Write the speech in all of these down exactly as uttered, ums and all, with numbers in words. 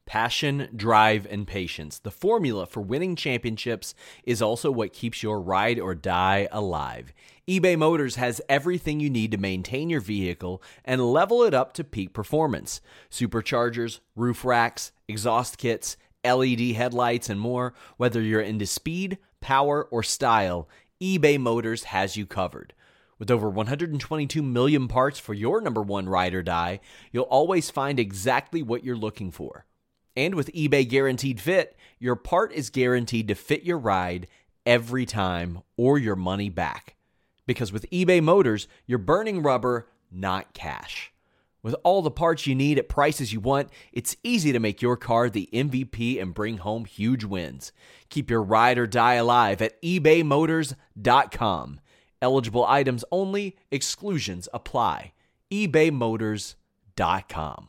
Passion, drive, and patience. The formula for winning championships is also what keeps your ride or die alive. eBay Motors has everything you need to maintain your vehicle and level it up to peak performance. Superchargers, roof racks, exhaust kits, L E D headlights, and more. Whether you're into speed, power, or style, eBay Motors has you covered. With over one hundred twenty-two million parts for your number one ride or die, you'll always find exactly what you're looking for. And with eBay Guaranteed Fit, your part is guaranteed to fit your ride every time or your money back. Because with eBay Motors, you're burning rubber, not cash. With all the parts you need at prices you want, it's easy to make your car the M V P and bring home huge wins. Keep your ride or die alive at ebay motors dot com. Eligible items only, exclusions apply. ebay motors dot com.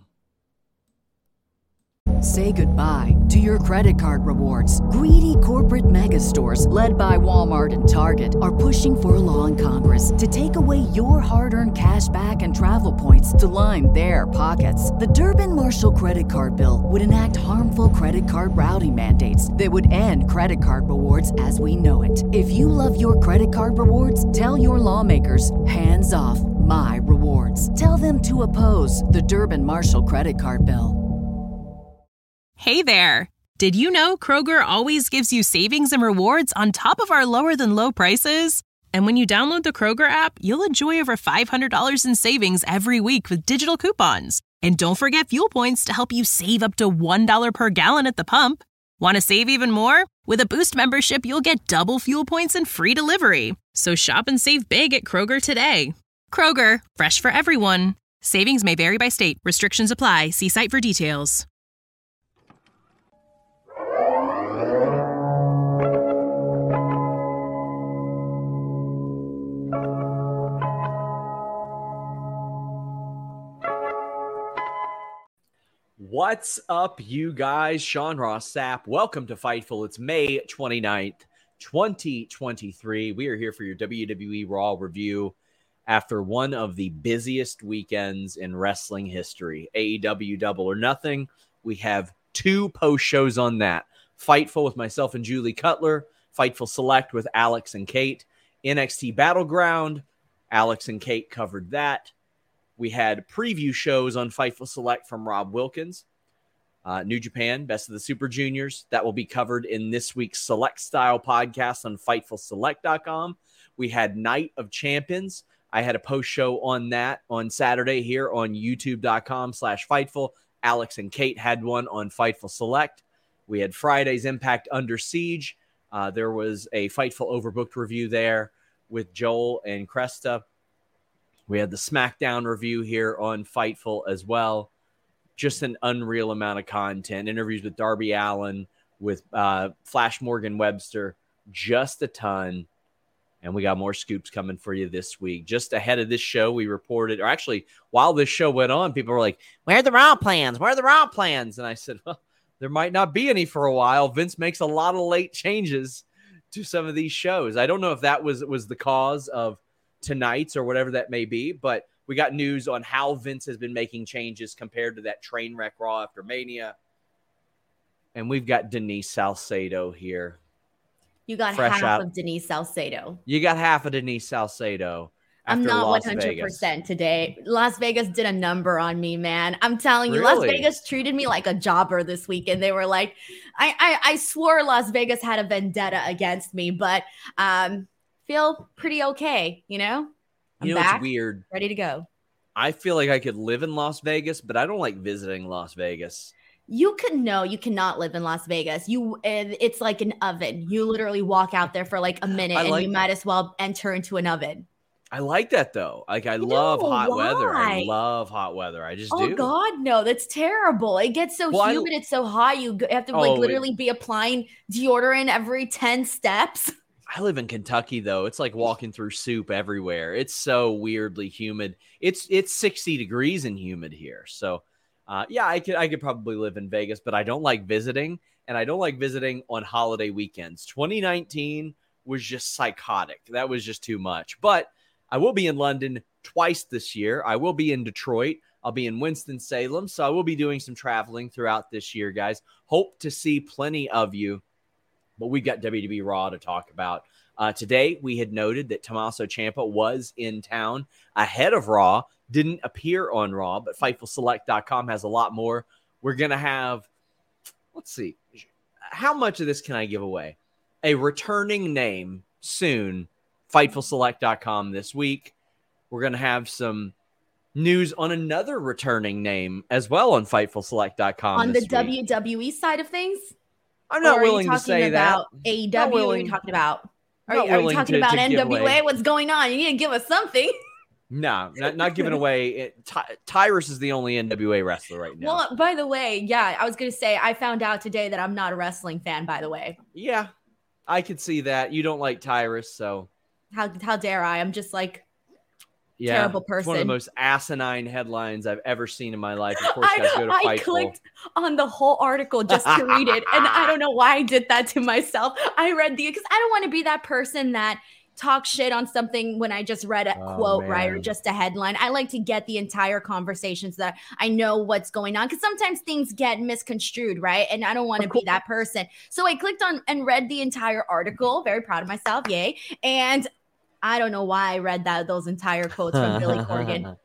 Say goodbye to your credit card rewards. Greedy corporate mega stores, led by Walmart and Target, are pushing for a law in Congress to take away your hard-earned cash back and travel points to line their pockets. The Durbin-Marshall credit card bill would enact harmful credit card routing mandates that would end credit card rewards as we know it. If you love your credit card rewards, tell your lawmakers, hands off my rewards. Tell them to oppose the Durbin-Marshall credit card bill. Hey there! Did you know Kroger always gives you savings and rewards on top of our lower-than-low prices? And when you download the Kroger app, you'll enjoy over five hundred dollars in savings every week with digital coupons. And don't forget fuel points to help you save up to one dollar per gallon at the pump. Want to save even more? With a Boost membership, you'll get double fuel points and free delivery. So shop and save big at Kroger today. Kroger, fresh for everyone. Savings may vary by state. Restrictions apply. See site for details. What's up, you guys? Sean Ross Sapp. Welcome to Fightful. It's May twenty-ninth, twenty twenty-three. We are here for your W W E Raw review after one of the busiest weekends in wrestling history. A E W Double or Nothing. We have two post shows on that. Fightful with myself and Julie Cutler. Fightful Select with Alex and Kate. N X T Battleground. Alex and Kate covered that. We had preview shows on Fightful Select from Rob Wilkins. Uh, New Japan, Best of the Super Juniors. That will be covered in this week's Select Style podcast on Fightful Select dot com. We had Night of Champions. I had a post show on that on Saturday here on YouTube.com slash Fightful. Alex and Kate had one on Fightful Select. We had Friday's Impact Under Siege. Uh, there was a Fightful Overbooked review there with Joel and Cresta. We had the SmackDown review here on Fightful as well. Just an unreal amount of content. Interviews with Darby Allin, with uh, Flash Morgan Webster. Just a ton. And we got more scoops coming for you this week. Just ahead of this show, we reported, or actually, while this show went on, people were like, where are the Raw plans? Where are the Raw plans? And I said, well, there might not be any for a while. Vince makes a lot of late changes to some of these shows. I don't know if that was, was the cause of tonight's or whatever that may be, but we got news on how Vince has been making changes compared to that train wreck Raw after Mania. And we've got Denise Salcedo here. You got Fresh half out. of Denise Salcedo. You got half of Denise Salcedo. I'm not Las one hundred percent Vegas. today. Las Vegas did a number on me, man. I'm telling you, Really? Las Vegas treated me like a jobber this weekend. They were like, I, I, I swore Las Vegas had a vendetta against me, but um, feel pretty okay, you know? I'm You know, back, it's weird. ready to go. I feel like I could live in Las Vegas, but I don't like visiting Las Vegas. You can no, you cannot live in Las Vegas. You, it's like an oven. You literally walk out there for like a minute, I and like you might as well enter into an oven. I like that, though. Like, I love No, hot weather. I why? love hot weather. I just Oh do. God, no, that's terrible. It gets so Well, I- humid, it's so hot. You g- have to Oh, like it- literally be applying deodorant every ten steps. I live in Kentucky, though. It's like walking through soup everywhere. It's so weirdly humid. It's it's sixty degrees and humid here. So, uh, yeah, I could I could probably live in Vegas, but I don't like visiting, and I don't like visiting on holiday weekends. twenty nineteen was just psychotic. That was just too much. But I will be in London twice this year. I will be in Detroit. I'll be in Winston-Salem, so I will be doing some traveling throughout this year, guys. Hope to see plenty of you, but we've got W W E Raw to talk about. Uh, today, we had noted that Tommaso Ciampa was in town ahead of Raw, didn't appear on Raw, but Fightful Select dot com has a lot more. We're going to have, let's see, how much of this can I give away? A returning name soon, Fightful Select dot com this week. We're going to have some news on another returning name as well on Fightful Select dot com. On the week. W W E side of things? I'm not or willing are you to say about that. A E W, what are you talking about? Are, Not you, are you willing talking to- about to N give W A? away. What's going on? You need to give us something. No, not, not giving away. It, Ty- Tyrus is the only N W A wrestler right now. Well, by the way, yeah, I was going to say, I found out today that I'm not a wrestling fan, by the way. Yeah, I could see that. You don't like Tyrus, so How, how dare I? I'm just like, yeah, terrible It's one of the person. most asinine headlines I've ever seen in my life. Of course, I, guys, go to I Fightful. clicked on the whole article just to read it. And I don't know why I did that to myself. I read the, because I don't want to be that person that talks shit on something when I just read a Oh, quote, right? Or man. just a headline. I like to get the entire conversation so that I know what's going on. Because sometimes things get misconstrued, right? And I don't want to Of be that person. So I clicked on and read the entire article. Very proud of myself. Yay. And I don't know why I read that those entire quotes from Billy Corgan.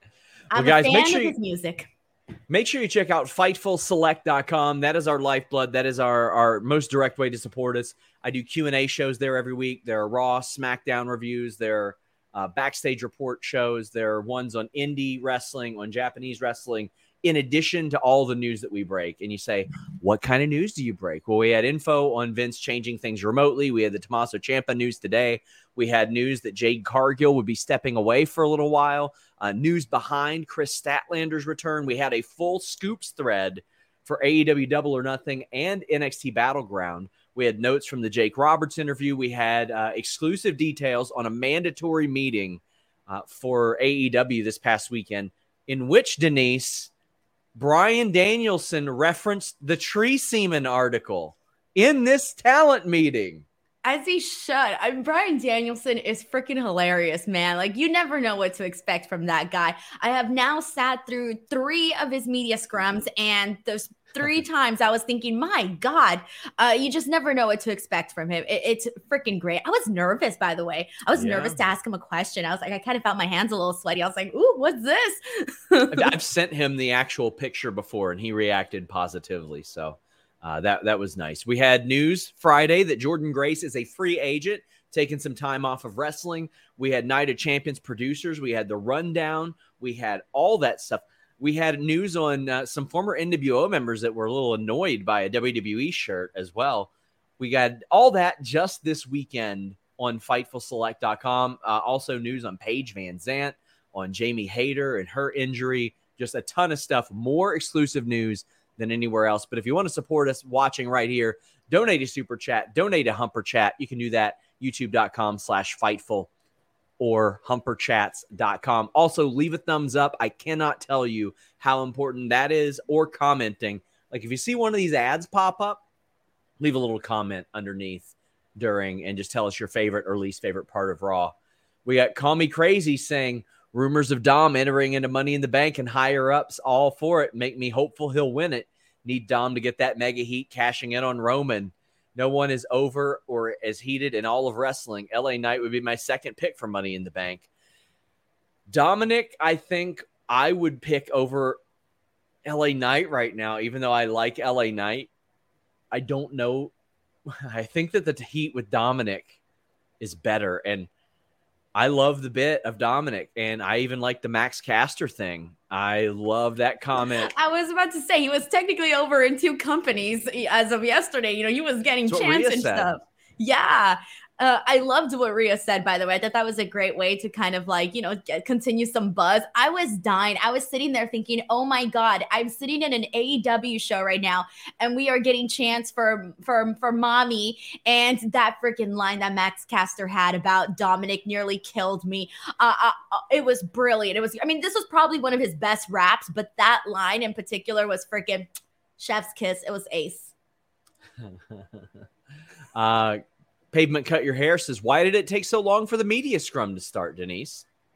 I'm guys, a make fan sure of you- his music. Make sure you check out Fightful Select dot com. That is our lifeblood. That is our, our most direct way to support us. I do Q and A shows there every week. There are Raw, SmackDown reviews. There are uh, backstage report shows. There are ones on indie wrestling, on Japanese wrestling, in addition to all the news that we break. And you say, what kind of news do you break? Well, we had info on Vince changing things remotely. We had the Tommaso Ciampa news today. We had news that Jade Cargill would be stepping away for a little while. Uh, news behind Chris Statlander's return. We had a full scoops thread for A E W Double or Nothing and N X T Battleground. We had notes from the Jake Roberts interview. We had uh, exclusive details on a mandatory meeting uh, for A E W this past weekend, in which, Denise, Bryan Danielson referenced the Tree Seaman article in this talent meeting. As he should. I mean, Bryan Danielson is freaking hilarious, man. Like, you never know what to expect from that guy. I have now sat through three of his media scrums, and those three times I was thinking, my God, uh, you just never know what to expect from him. It, it's freaking great. I was nervous, by the way. I was Yeah. nervous to ask him a question. I was like, I kind of felt my hands a little sweaty. I was like, ooh, what's this? I've sent him the actual picture before, and he reacted positively. So uh, that that was nice. We had news Friday that Jordan Grace is a free agent, taking some time off of wrestling. We had Night of Champions producers. We had the rundown. We had all that stuff. We had news on uh, some former N W O members that were a little annoyed by a W W E shirt as well. We got all that just this weekend on Fightful Select dot com. Uh, also news on Paige Van Zant, on Jamie Hayter and her injury. Just a ton of stuff. More exclusive news than anywhere else. But if you want to support us watching right here, donate a super chat, donate a Humper Chat. You can do that, youtube.com slash Fightful or humper chats dot com. Also, leave a thumbs up. I cannot tell you how important that is, or commenting. Like, if you see one of these ads pop up, leave a little comment underneath during and just tell us your favorite or least favorite part of Raw. We got Call Me Crazy saying, rumors of Dom entering into Money in the Bank and higher ups all for it. Make me hopeful he'll win it. Need Dom to get that mega heat, cashing in on Roman. No one is over or as heated in all of wrestling. L A Knight would be my second pick for Money in the Bank. Dominic, I think I would pick over L A Knight right now, even though I like L A Knight. I don't know. I think that the heat with Dominic is better. And I love the bit of Dominic, and I even like the Max Caster thing. I love that comment. I was about to say he was technically over in two companies as of yesterday. You know, he was getting That's what chance Rhea and said. stuff. Yeah. Uh, I loved what Rhea said, by the way. I thought that was a great way to kind of like, you know, get, continue some buzz. I was dying. I was sitting there thinking, oh my God, I'm sitting in an A E W show right now, and we are getting chants for for for mommy. And that freaking line that Max Caster had about Dominic nearly killed me. Uh, uh, uh, it was brilliant. It was, I mean, this was probably one of his best raps, but that line in particular was freaking chef's kiss. It was ace. uh, Pavement Cut Your Hair says, why did it take so long for the media scrum to start, Denise?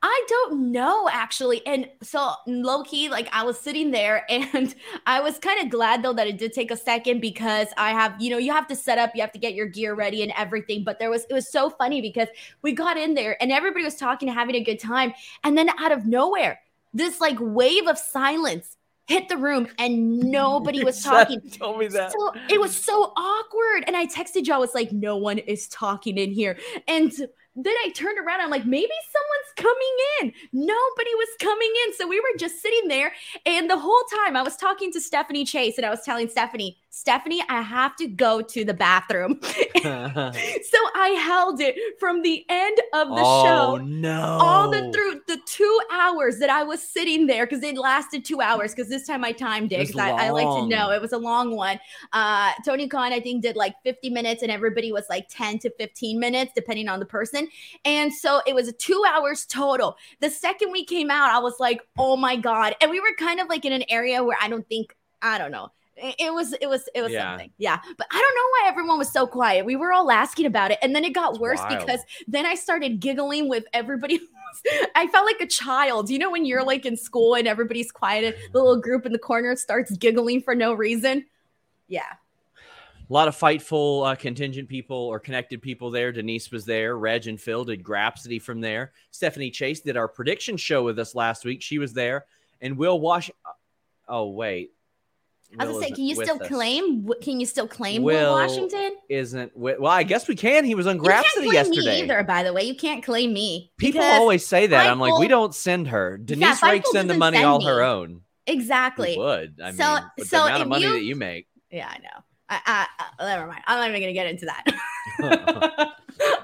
I don't know, actually. And so low key, like I was sitting there and I was kind of glad though that it did take a second because I have, you know, you have to set up, you have to get your gear ready and everything. But there was, it was so funny because we got in there and everybody was talking, having a good time. And then out of nowhere, this like wave of silence hit the room and nobody was talking. Told me that. So it was so awkward. And I texted you, I was like, no one is talking in here. And then I turned around. I'm like, maybe someone's coming in. Nobody was coming in. So we were just sitting there. And the whole time I was talking to Stephanie Chase and I was telling Stephanie, Stephanie, I have to go to the bathroom. So I held it from the end of the oh, show. no. All the through the two hours that I was sitting there because it lasted two hours because this time I timed it because I, I like to know it was a long one. Uh, Tony Khan, I think, did like fifty minutes and everybody was like ten to fifteen minutes, depending on the person. And so it was two hours total. The second we came out, I was like, oh my God. And we were kind of like in an area where I don't think, I don't know. It was, it was, it was yeah. something. Yeah. But I don't know why everyone was so quiet. We were all asking about it. And then it got That's worse wild. Because then I started giggling with everybody. I felt like a child. You know, when you're like in school and everybody's quiet, the little group in the corner starts giggling for no reason. Yeah. A lot of Fightful uh, contingent people or connected people there. Denise was there. Reg and Phil did Grapsity from there. Stephanie Chase did our prediction show with us last week. She was there. And Will Wash. Oh, wait. I was gonna say, can you still us. claim? Can you still claim Will, Will Washington? Isn't well? I guess we can. He was on Grapsity yesterday. Me either, by the way, you can't claim me. People always say that. Fightful, I'm like, we don't send her. Denise yeah, rakes in the money all me. her own. Exactly. We would. I so, mean, with so the amount of money you, that you make. Yeah, I know. I, I, I, never mind. I'm not even gonna get into that.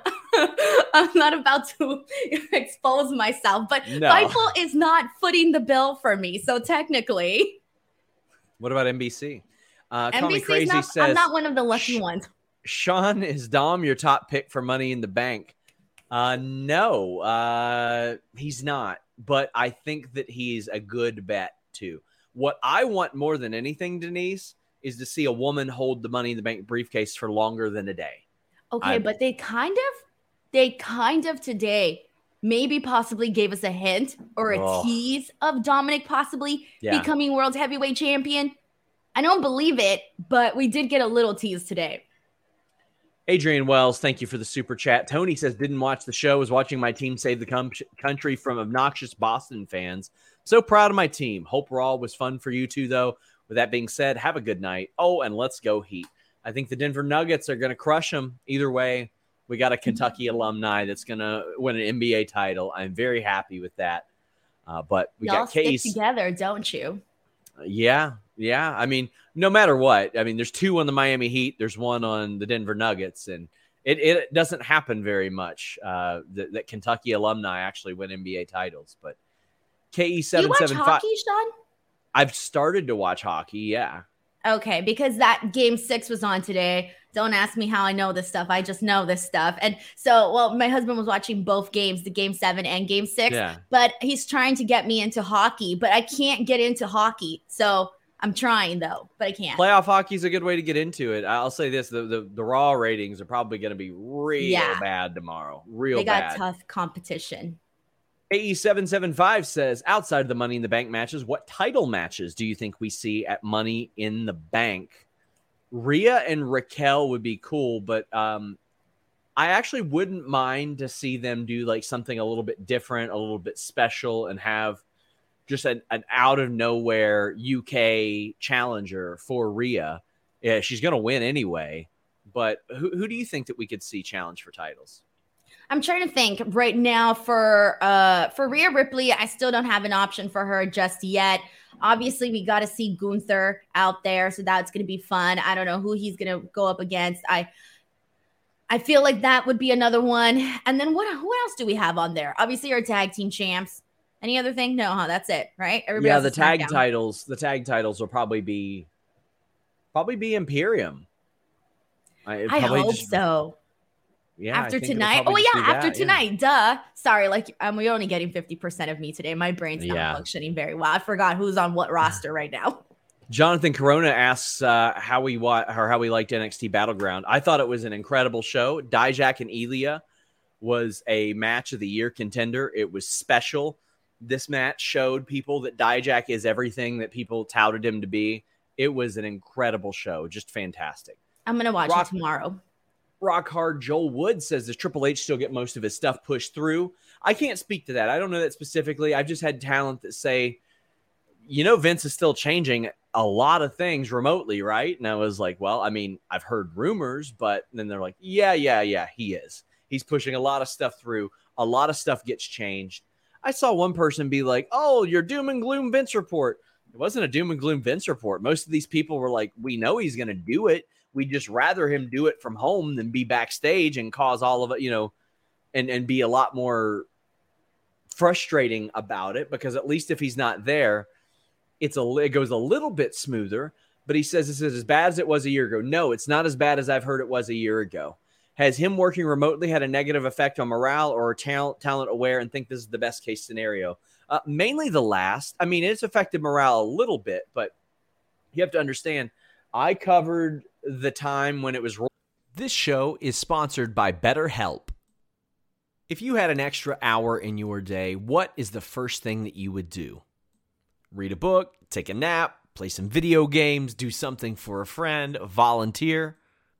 I'm not about to expose myself, but no. Fightful is not footing the bill for me. So technically. What about N B C? Uh, N B C Crazy not, says, I'm not one of the lucky Sh- ones. Sean, is Dom your top pick for Money in the Bank? Uh, no, uh, he's not. But I think that he's a good bet, too. What I want more than anything, Denise, is to see a woman hold the Money in the Bank briefcase for longer than a day. Okay, I'm, but they kind of, they kind of today maybe possibly gave us a hint or a oh. tease of Dominic possibly yeah. becoming world heavyweight champion. I don't believe it, but we did get a little tease today. Adrian Wells, thank you for the super chat. Tony says, didn't watch the show, was watching my team save the com- country from obnoxious Boston fans. So proud of my team. Hope Raw was fun for you too, though. With that being said, have a good night. Oh, and let's go Heat. I think the Denver Nuggets are going to crush them. Either way, we got a Kentucky alumni that's going to win an N B A title. I'm very happy with that. Uh, but we Y'all got Case stick together, don't you? Uh, yeah. Yeah, I mean, no matter what, I mean, there's two on the Miami Heat. There's one on the Denver Nuggets, and it, it doesn't happen very much uh, that, that Kentucky alumni actually win N B A titles. But K E seven seven five. You watch hockey, Sean? I've started to watch hockey, yeah. Okay, because that game six was on today. Don't ask me how I know this stuff. I just know this stuff. And so, well, my husband was watching both games, the game seven and game six, yeah. but he's trying to get me into hockey, but I can't get into hockey. So I'm trying though, but I can't. Playoff hockey is a good way to get into it. I'll say this: the the, the Raw ratings are probably going to be real yeah. bad tomorrow. Real they got bad. Tough competition. A E seven seven five says, outside of the Money in the Bank matches, what title matches do you think we see at Money in the Bank? Rhea and Raquel would be cool, but um, I actually wouldn't mind to see them do like something a little bit different, a little bit special, and have just an, an out-of-nowhere U K challenger for Rhea. Yeah, she's going to win anyway. But who, who do you think that we could see challenge for titles? I'm trying to think right now for uh, for Rhea Ripley. I still don't have an option for her just yet. Obviously, we got to see Gunther out there, so that's going to be fun. I don't know who he's going to go up against. I I feel like that would be another one. And then what? Who else do we have on there? Obviously, our tag team champs. Any other thing? No, huh? That's it, right? Everybody yeah, the tag titles. The tag titles will probably be probably be Imperium. I, I hope just, so. Yeah. After tonight. Oh yeah, after that, tonight. Yeah. Duh. Sorry, like um, we're only getting fifty percent of me today. My brain's not yeah. functioning very well. I forgot who's on what roster right now. Jonathan Corona asks uh, how we wa- or how we liked N X T Battleground. I thought it was an incredible show. Dijak and Ilya was a match of the year contender. It was special. This match showed people that Dijak is everything that people touted him to be. It was an incredible show. Just fantastic. I'm going to watch Rock, it tomorrow. Rock Hard Joel Wood says, does Triple H still get most of his stuff pushed through? I can't speak to that. I don't know that specifically. I've just had talent that say, you know, Vince is still changing a lot of things remotely, right? And I was like, well, I mean, I've heard rumors, but then they're like, yeah, yeah, yeah, he is. He's pushing a lot of stuff through. A lot of stuff gets changed. I saw one person be like, oh, your doom and gloom Vince report. It wasn't a doom and gloom Vince report. Most of these people were like, we know he's going to do it. We'd just rather him do it from home than be backstage and cause all of it, you know, and, and be a lot more frustrating about it, because at least if he's not there, it's a, it goes a little bit smoother. But he says this is as bad as it was a year ago. No, it's not as bad as I've heard it was a year ago. Has him working remotely had a negative effect on morale, or talent, talent aware and think this is the best case scenario? Uh, mainly the last. I mean, it's affected morale a little bit, but you have to understand, I covered the time when it was. This show is sponsored by BetterHelp. If you had an extra hour in your day, what is the first thing that you would do? Read a book, take a nap, play some video games, do something for a friend, volunteer.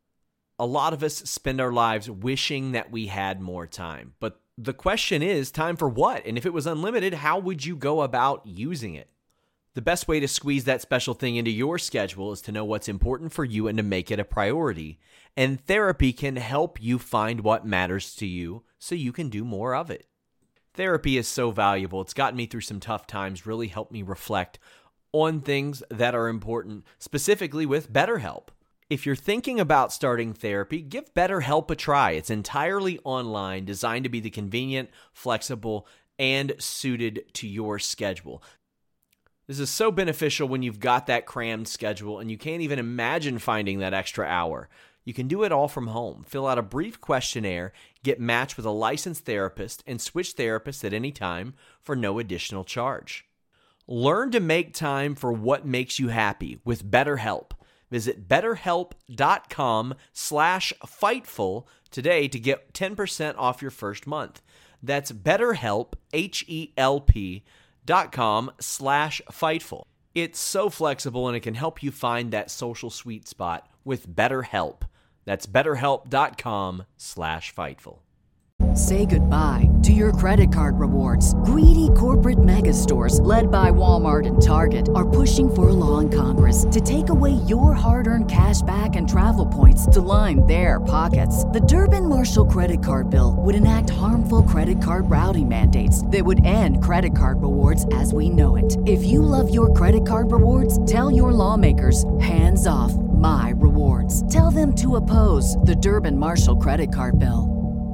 A lot of us spend our lives wishing that we had more time. But the question is, time for what? And if it was unlimited, how would you go about using it? The best way to squeeze that special thing into your schedule is to know what's important for you and to make it a priority. And therapy can help you find what matters to you so you can do more of it. Therapy is so valuable. It's gotten me through some tough times, really helped me reflect on things that are important, specifically with BetterHelp. If you're thinking about starting therapy, give BetterHelp a try. It's entirely online, designed to be the convenient, flexible, and suited to your schedule. This is so beneficial when you've got that crammed schedule and you can't even imagine finding that extra hour. You can do it all from home. Fill out a brief questionnaire, get matched with a licensed therapist, and switch therapists at any time for no additional charge. Learn to make time for what makes you happy with BetterHelp. Visit betterhelp.com slash Fightful today to get ten percent off your first month. That's BetterHelp, H-E-L-P dot com slash Fightful. It's so flexible and it can help you find that social sweet spot with BetterHelp. That's betterhelp.com slash Fightful. Say goodbye to your credit card rewards. Greedy corporate mega stores, led by Walmart and Target, are pushing for a law in Congress to take away your hard-earned cash back and travel points to line their pockets. The Durbin-Marshall credit card bill would enact harmful credit card routing mandates that would end credit card rewards as we know it. If you love your credit card rewards, tell your lawmakers, hands off my rewards. Tell them to oppose the Durbin-Marshall credit card bill.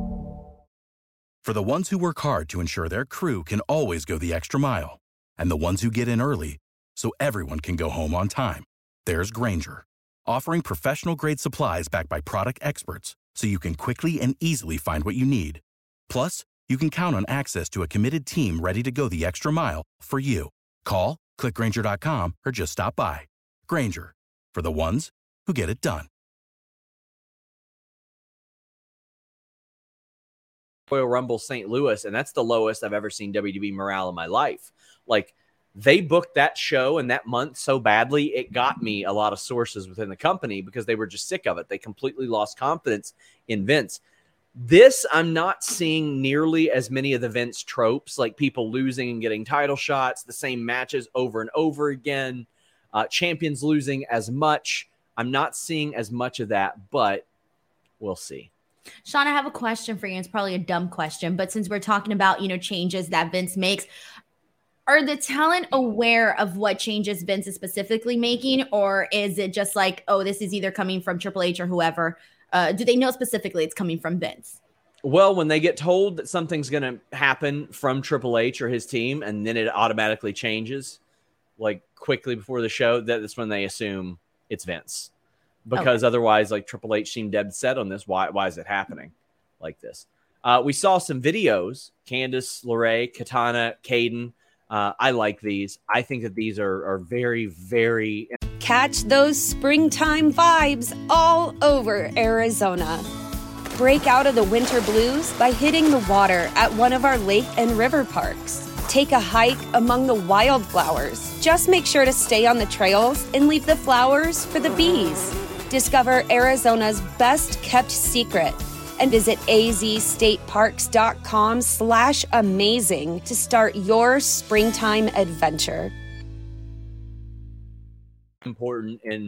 For the ones who work hard to ensure their crew can always go the extra mile, and the ones who get in early so everyone can go home on time, there's Grainger, offering professional-grade supplies backed by product experts so you can quickly and easily find what you need. Plus, you can count on access to a committed team ready to go the extra mile for you. Call, click Grainger dot com, or just stop by. Grainger, for the ones who get it done. Royal Rumble Saint Louis, and that's the lowest I've ever seen W W E morale in my life. Like, they booked that show and that month so badly, it got me a lot of sources within the company because they were just sick of it. They completely lost confidence in Vince. This, I'm not seeing nearly as many of the Vince tropes, like people losing and getting title shots, the same matches over and over again, uh, champions losing as much. I'm not seeing as much of that, but we'll see. Sean, I have a question for you. It's probably a dumb question, but since we're talking about, you know, changes that Vince makes, are the talent aware of what changes Vince is specifically making, or is it just like, oh, this is either coming from Triple H or whoever? Uh, do they know specifically it's coming from Vince? Well, when they get told that something's going to happen from Triple H or his team, and then it automatically changes, like quickly before the show, that's when they assume it's Vince. Because okay. Otherwise, like Triple H seemed dead set on this. Why, why is it happening like this? Uh, we saw some videos. Candice LeRae, Katana, Caden. Uh, I like these. I think that these are, are very, very... Catch those springtime vibes all over Arizona. Break out of the winter blues by hitting the water at one of our lake and river parks. Take a hike among the wildflowers. Just make sure to stay on the trails and leave the flowers for the bees. Discover Arizona's best kept secret and visit azstateparks.com slash amazing to start your springtime adventure. Important in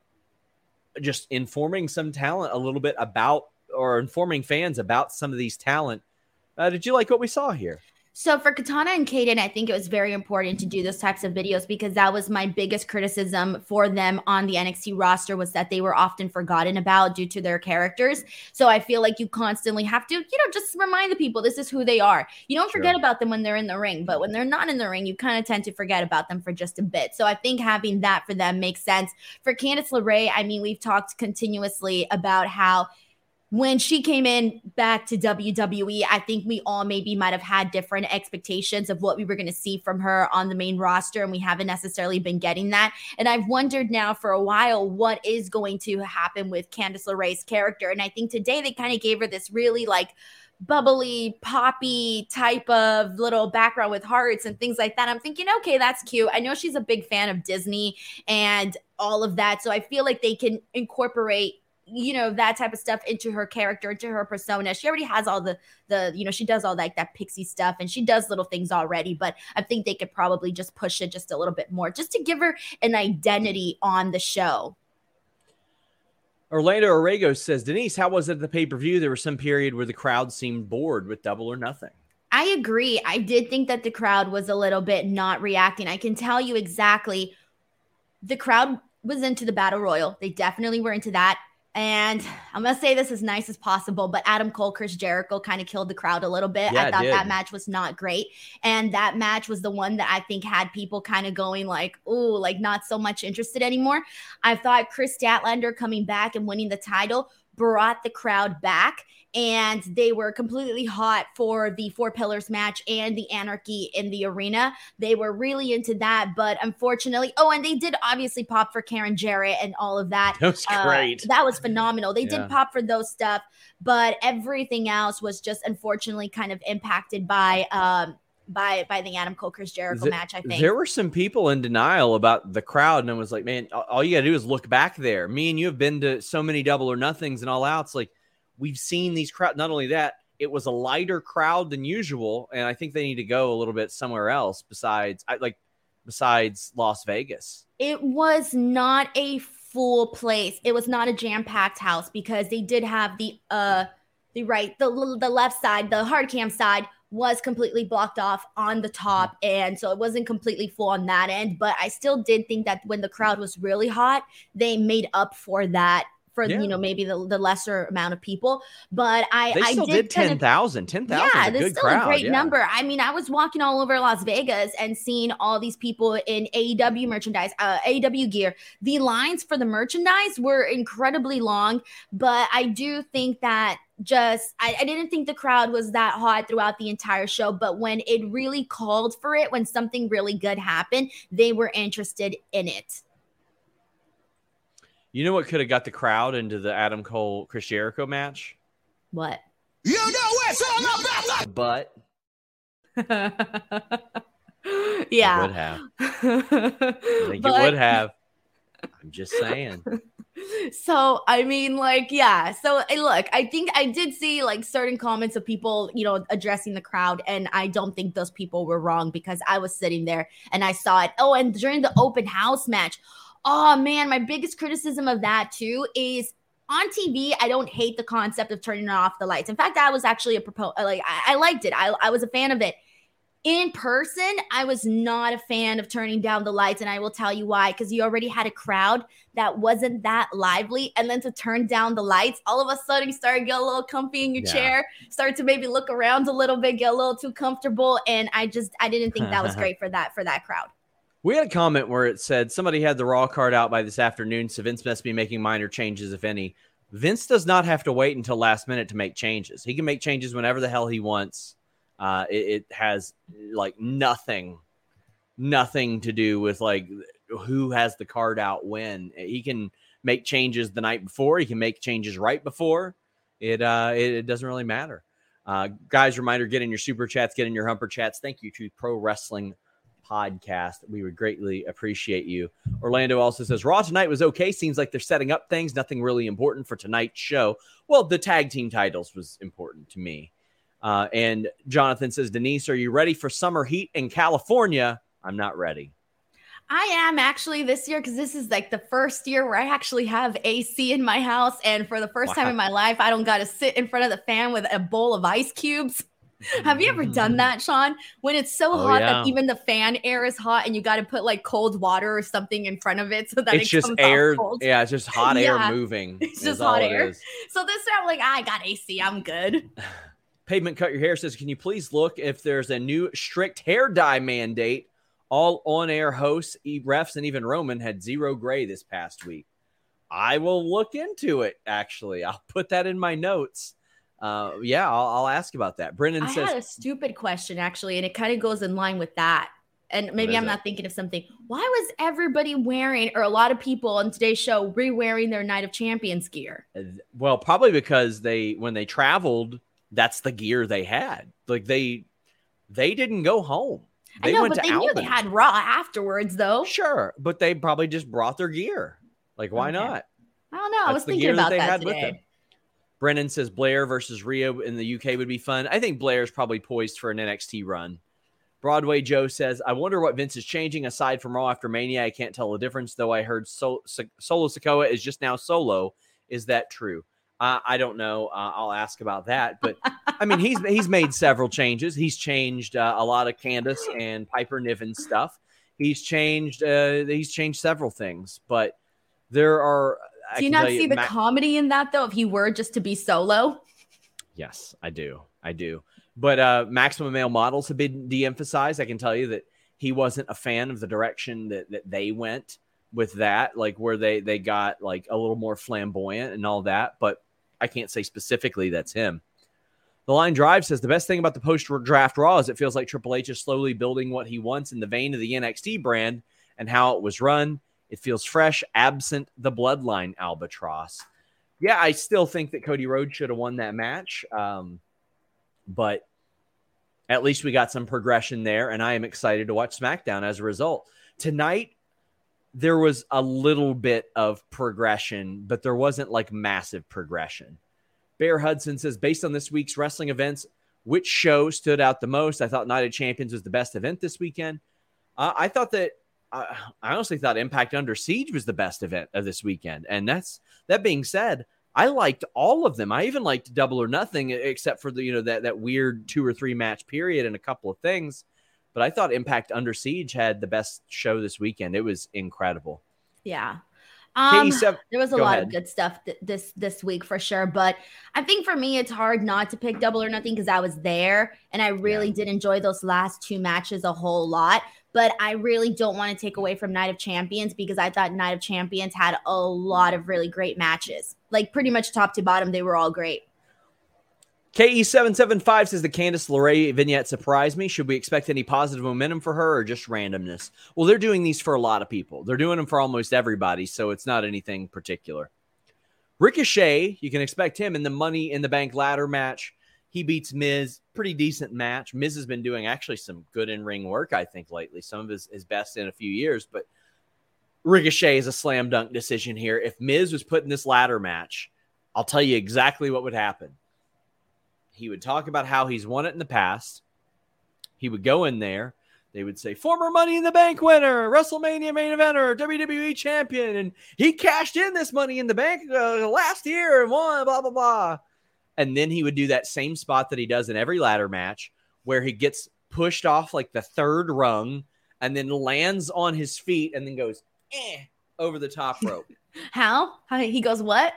just informing some talent a little bit about, or informing fans about some of these talent. Uh, did you like what we saw here? So for Katana and Kaden, I think it was very important to do those types of videos because that was my biggest criticism for them on the N X T roster, was that they were often forgotten about due to their characters. So I feel like you constantly have to, you know, just remind the people this is who they are. You don't forget Sure. about them when they're in the ring, but when they're not in the ring, you kind of tend to forget about them for just a bit. So I think having that for them makes sense. For Candice LeRae, I mean, we've talked continuously about how when she came in back to W W E, I think we all maybe might have had different expectations of what we were going to see from her on the main roster, and we haven't necessarily been getting that. And I've wondered now for a while what is going to happen with Candice LeRae's character. And I think today they kind of gave her this really like bubbly, poppy type of little background with hearts and things like that. I'm thinking, okay, that's cute. I know she's a big fan of Disney and all of that, so I feel like they can incorporate, you know, that type of stuff into her character, into her persona. She already has all the, the, you know, she does all like that pixie stuff and she does little things already, but I think they could probably just push it just a little bit more just to give her an identity on the show. Orlando Orrego says, Denise, how was it at the pay-per-view? There was some period where the crowd seemed bored with Double or Nothing. I agree. I did think that the crowd was a little bit not reacting. I can tell you exactly. The crowd was into the Battle Royal. They definitely were into that. And I'm going to say this as nice as possible, but Adam Cole, Chris Jericho kind of killed the crowd a little bit. Yeah, I thought it did. that match was not great. And that match was the one that I think had people kind of going like, ooh, like not so much interested anymore. I thought Chris Statlander coming back and winning the title brought the crowd back. And they were completely hot for the Four Pillars match and the Anarchy in the arena. They were really into that, but unfortunately, oh, and they did obviously pop for Karen Jarrett and all of that. That was great. Uh, that was phenomenal. They Yeah. did pop for those stuff, but everything else was just unfortunately kind of impacted by um by by the Adam Cole Chris Jericho Th- match, I think. There were some people in denial about the crowd, and I was like, man, all- all you got to do is look back there. Me and you have been to so many Double or Nothings and All Outs. Like, we've seen these crowd. Not only that, it was a lighter crowd than usual, and I think they need to go a little bit somewhere else besides, I like, besides Las Vegas. It was not a full place. It was not a jam-packed house because they did have the uh the right the the left side, the hard cam side was completely blocked off on the top, and so it wasn't completely full on that end, but I still did think that when the crowd was really hot, they made up for that for Yeah. you know maybe the, the lesser amount of people. But I They I still did, did kind ten of thousand. ten thousand yeah, is a there's good still crowd. a great yeah. number. I mean, I was walking all over Las Vegas and seeing all these people in A E W merchandise, uh, A E W gear. The lines for the merchandise were incredibly long, but I do think that just I, I didn't think the crowd was that hot throughout the entire show. But when it really called for it, when something really good happened, they were interested in it. You know what could have got the crowd into the Adam Cole Chris Jericho match? What? You know it's all about But Yeah. it would have. I think But- it would have. I'm just saying. So, I mean, like, yeah. So, eh, look, I think I did see like certain comments of people, you know, addressing the crowd. And I don't think those people were wrong because I was sitting there and I saw it. Oh, and during the open house match, oh man, my biggest criticism of that too is on T V, I don't hate the concept of turning off the lights. In fact, I was actually a propose like I, I liked it. I, I was a fan of it. In person, I was not a fan of turning down the lights, and I will tell you why. Because you already had a crowd that wasn't that lively, and then to turn down the lights, all of a sudden you start to get a little comfy in your Yeah. chair, start to maybe look around a little bit, get a little too comfortable, and I just I didn't think that was great for that for that crowd. We had a comment where it said somebody had the Raw card out by this afternoon, so Vince must be making minor changes, if any. Vince does not have to wait until last minute to make changes. He can make changes whenever the hell he wants. Uh, it, it has like nothing, nothing to do with like who has the card out when. He can make changes the night before. He can make changes right before. it uh, it, it doesn't really matter. Uh, guys, reminder, get in your super chats, get in your humper chats. Thank you to Pro Wrestling Podcast. We would greatly appreciate you. Orlando also says, Raw tonight was okay. Seems like they're setting up things. Nothing really important for tonight's show. Well, the tag team titles was important to me. Uh, and Jonathan says, Denise, are you ready for summer heat in California? I'm not ready. I am actually this year, because this is like the first year where I actually have A C in my house. And for the first wow. time in my life, I don't got to sit in front of the fan with a bowl of ice cubes. Have you ever done that, Sean? When it's so oh, hot yeah. that even the fan air is hot and you got to put like cold water or something in front of it so that it's it just comes air. off cold. Yeah, it's just hot yeah. air moving. It's just hot air. So this time, like, I got A C. I'm good. Pavement Cut Your Hair says, can you please look if there's a new strict hair dye mandate? All on-air hosts, refs, and even Roman had zero gray this past week. I will look into it, actually. I'll put that in my notes. Uh, yeah, I'll, I'll ask about that. Brennan I says... I had a stupid question, actually, and it kind of goes in line with that. And maybe I'm it? not thinking of something. Why was everybody wearing, or a lot of people on today's show, re-wearing their Night of Champions gear? Well, probably because they, when they traveled, that's the gear they had. Like, they, they didn't go home. They I know, went but to they Albany. knew they had Raw afterwards, though. Sure, but they probably just brought their gear. Like, why okay. not? I don't know. That's I was the thinking about that, that had today. With them. Brennan says Blair versus Rhea in the U K would be fun. I think Blair's probably poised for an N X T run. Broadway Joe says, I wonder what Vince is changing aside from Raw after Mania. I can't tell the difference, though I heard Sol- Solo Sikoa is just now Solo. Is that true? Uh, I don't know. Uh, I'll ask about that. But, I mean, he's he's made several changes. He's changed uh, a lot of Candice and Piper Niven stuff. He's changed uh, he's changed several things. But there are... Do you not see you, the Ma- comedy in that, though, if he were just to be Solo? Yes, I do. I do. But uh, Maximum Male Models have been de-emphasized. I can tell you that he wasn't a fan of the direction that, that they went with that, like where they, they got like a little more flamboyant and all that. But I can't say specifically that's him. The Line Drive says the best thing about the post-draft Raw is it feels like Triple H is slowly building what he wants in the vein of the N X T brand and how it was run. It feels fresh, absent the Bloodline albatross. Yeah, I still think that Cody Rhodes should have won that match. Um, but at least we got some progression there, and I am excited to watch SmackDown as a result. Tonight, there was a little bit of progression, but there wasn't like massive progression. Bear Hudson says, based on this week's wrestling events, which show stood out the most? I thought Night of Champions was the best event this weekend. Uh, I thought that, uh, I honestly thought Impact Under Siege was the best event of this weekend. And that's, that being said, I liked all of them. I even liked Double or Nothing, except for the, you know, that, that weird two or three match period and a couple of things. But I thought Impact Under Siege had the best show this weekend. It was incredible. Yeah. Um, there was a Go lot ahead. of good stuff th- this this week for sure. But I think for me, it's hard not to pick Double or Nothing because I was there. And I really yeah. did enjoy those last two matches a whole lot. But I really don't want to take away from Night of Champions because I thought Night of Champions had a lot of really great matches. Like pretty much top to bottom, they were all great. K E seven seven five says the Candice LeRae vignette surprised me. Should we expect any positive momentum for her or just randomness? Well, they're doing these for a lot of people. They're doing them for almost everybody, so it's not anything particular. Ricochet, you can expect him in the Money in the Bank ladder match. He beats Miz. Pretty decent match. Miz has been doing actually some good in-ring work, I think, lately. Some of his, his best in a few years, but Ricochet is a slam dunk decision here. If Miz was put in this ladder match, I'll tell you exactly what would happen. He would talk about how he's won it in the past. He would go in there. They would say, former Money in the Bank winner, WrestleMania main eventer, W W E champion. And he cashed in this Money in the Bank uh, last year and won, blah, blah, blah. And then he would do that same spot that he does in every ladder match where he gets pushed off like the third rung and then lands on his feet and then goes eh, over the top rope. How? How? He goes what?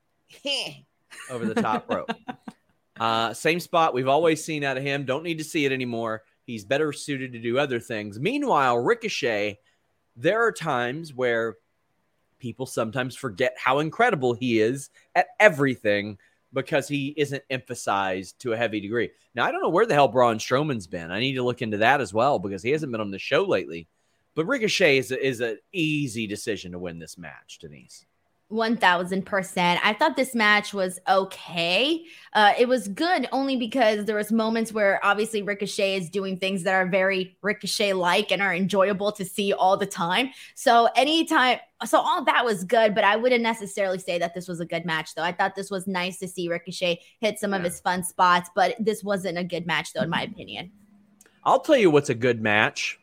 Over the top rope. Uh, same spot we've always seen out of him. Don't need to see it anymore. He's better suited to do other things. Meanwhile, Ricochet, there are times where people sometimes forget how incredible he is at everything because he isn't emphasized to a heavy degree. Now, I don't know where the hell Braun Strowman's been. I need to look into that as well because he hasn't been on the show lately. But Ricochet is, a, is an easy decision to win this match, Denise. one thousand percent. I thought this match was okay. Uh, it was good only because there was moments where obviously Ricochet is doing things that are very Ricochet-like and are enjoyable to see all the time. So anytime, so all that was good, but I wouldn't necessarily say that this was a good match, though. I thought this was nice to see Ricochet hit some yeah. of his fun spots, but this wasn't a good match, though, in my opinion. I'll tell you what's a good match.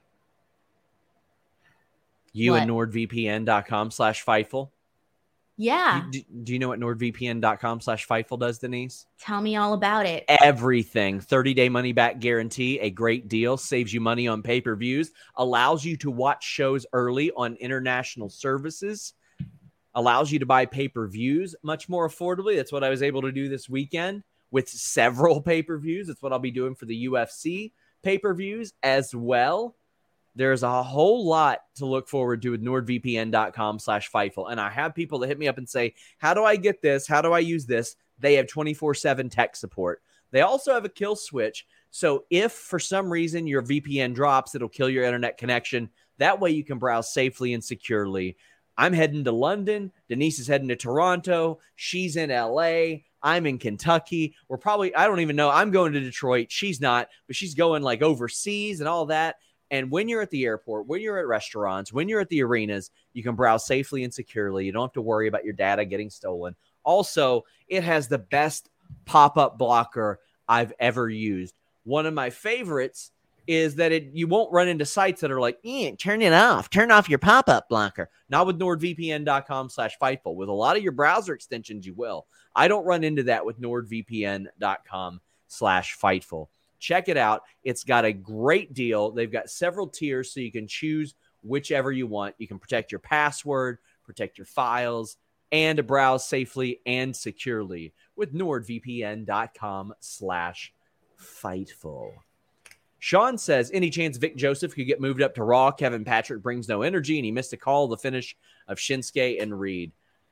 You what? and NordVPN.com slash Fightful. Yeah. Do, do you know what NordVPN.com slash Fightful does, Denise? Tell me all about it. Everything. thirty-day money-back guarantee, a great deal, saves you money on pay-per-views, allows you to watch shows early on international services, allows you to buy pay-per-views much more affordably. That's what I was able to do this weekend with several pay-per-views. That's what I'll be doing for the U F C pay-per-views as well. There's a whole lot to look forward to with NordVPN.com slash Fightful. And I have people that hit me up and say, how do I get this? How do I use this? They have twenty-four seven tech support. They also have a kill switch. So if for some reason your V P N drops, it'll kill your internet connection. That way you can browse safely and securely. I'm heading to London. Denise is heading to Toronto. She's in L A. I'm in Kentucky. We're probably, I don't even know. I'm going to Detroit. She's not, but she's going like overseas and all that. And when you're at the airport, when you're at restaurants, when you're at the arenas, you can browse safely and securely. You don't have to worry about your data getting stolen. Also, it has the best pop-up blocker I've ever used. One of my favorites is that it you won't run into sites that are like, eh, turn it off. Turn off your pop-up blocker. Not with NordVPN.com slash Fightful. With a lot of your browser extensions, you will. I don't run into that with NordVPN.com slash Fightful. Check it out. It's got a great deal. They've got several tiers, so you can choose whichever you want. You can protect your password, protect your files, and browse safely and securely with NordVPN.com slash Fightful. Sean says, any chance Vic Joseph could get moved up to Raw? Kevin Patrick brings no energy, and he missed a call the finish of Shinsuke and Reed.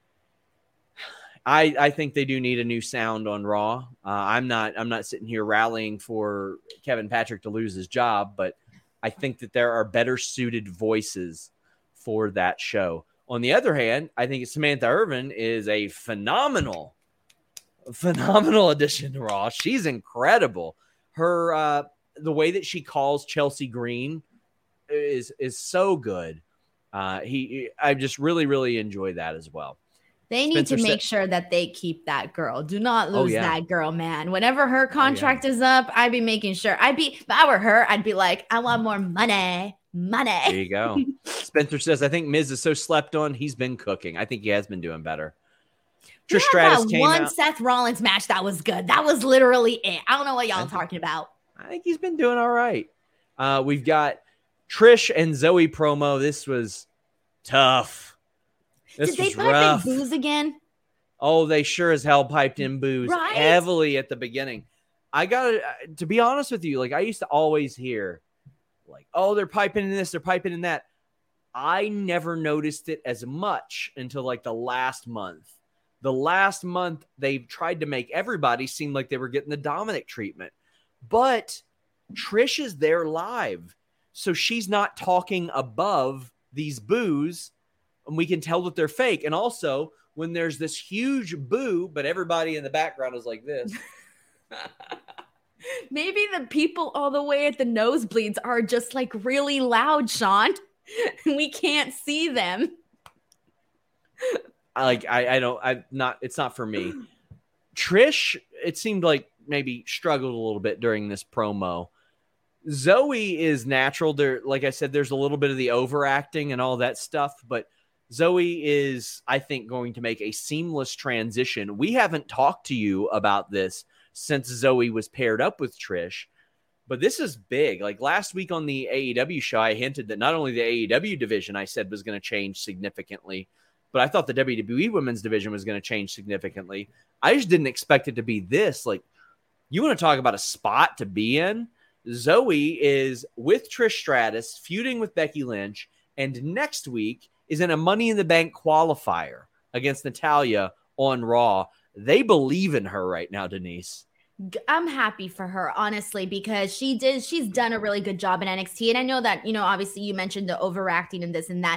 I, I think they do need a new sound on Raw. Uh, I'm not I'm not sitting here rallying for Kevin Patrick to lose his job, but I think that there are better suited voices for that show. On the other hand, I think Samantha Irvin is a phenomenal, phenomenal addition to Raw. She's incredible. Her uh, the way that she calls Chelsea Green is is so good. Uh, he I just really really enjoy that as well. They need Spencer to make said, sure that they keep that girl. Do not lose oh, yeah. that girl, man. Whenever her contract oh, yeah. is up, I'd be making sure. I'd be, if I were her, I'd be like, I want more money, money. There you go. Spencer says, I think Miz is so slept on. He's been cooking. I think he has been doing better. Trish Stratus that came one out. Seth Rollins match that was good. That was literally it. I don't know what y'all are talking about. I think he's been doing all right. Uh, we've got Trish and Zoe promo. This was tough. This Did they was pipe rough. in booze again? Oh, they sure as hell piped in booze right? heavily at the beginning. I got to, to be honest with you, like I used to always hear like, oh, they're piping in this, they're piping in that. I never noticed it as much until like the last month. The last month, they've tried to make everybody seem like they were getting the Dominic treatment. But Trish is there live. So she's not talking above these boos, and we can tell that they're fake. And also, when there's this huge boo, but everybody in the background is like this. Maybe the people all the way at the nosebleeds are just like really loud, Sean. We can't see them. I like I, I don't I not it's not for me. Trish, it seemed like maybe struggled a little bit during this promo. Zoe is natural. There, like I said, there's a little bit of the overacting and all that stuff, but Zoe is, I think, going to make a seamless transition. We haven't talked to you about this since Zoe was paired up with Trish, but this is big. Like last week on the A E W show, I hinted that not only the A E W division I said was going to change significantly, but I thought the W W E women's division was going to change significantly. I just didn't expect it to be this. Like, you want to talk about a spot to be in? Zoe is with Trish Stratus, feuding with Becky Lynch, and next week is in a Money in the Bank qualifier against Natalya on Raw. They believe in her right now, Denise. I'm happy for her, honestly, because she did. She's done a really good job in N X T. And I know that, you know, obviously you mentioned the overacting and this and that.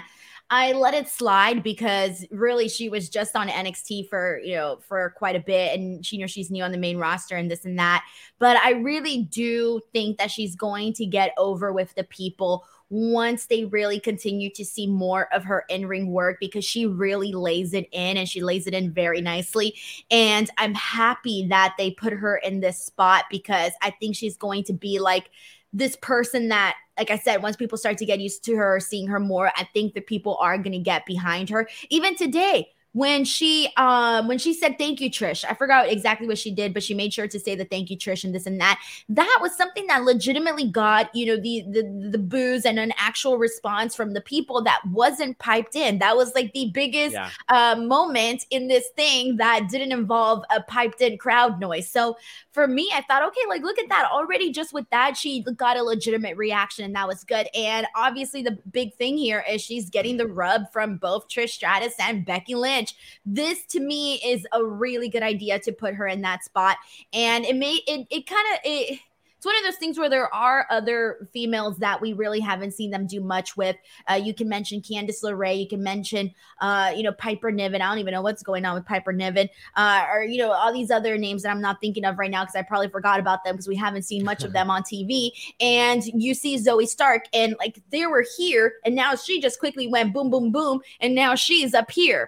I let it slide because really she was just on N X T for, you know, for quite a bit. And she, you know, she's new on the main roster and this and that. But I really do think that she's going to get over with the people once they really continue to see more of her in-ring work, because she really lays it in and she lays it in very nicely. And I'm happy that they put her in this spot because I think she's going to be like this person that, like I said, once people start to get used to her, seeing her more, I think that people are going to get behind her. Even today, when she um when she said thank you, Trish, I forgot exactly what she did, but she made sure to say the thank you, Trish, and this and that. That was something that legitimately got, you know, the the the boos and an actual response from the people that wasn't piped in. That was like the biggest yeah. uh, moment in this thing that didn't involve a piped in crowd noise. So for me, I thought, okay, like look at that already. Just with that, she got a legitimate reaction, and that was good. And obviously, the big thing here is she's getting the rub from both Trish Stratus and Becky Lynch. This to me is a really good idea to put her in that spot. And it may it it kind of it it's one of those things where there are other females that we really haven't seen them do much with. Uh, you can mention Candice LeRae, you can mention uh, you know, Piper Niven. I don't even know what's going on with Piper Niven, uh, or you know, all these other names that I'm not thinking of right now because I probably forgot about them because we haven't seen much of them on T V. And you see Zoe Stark, and like they were here, and now she just quickly went boom, boom, boom, and now she's up here.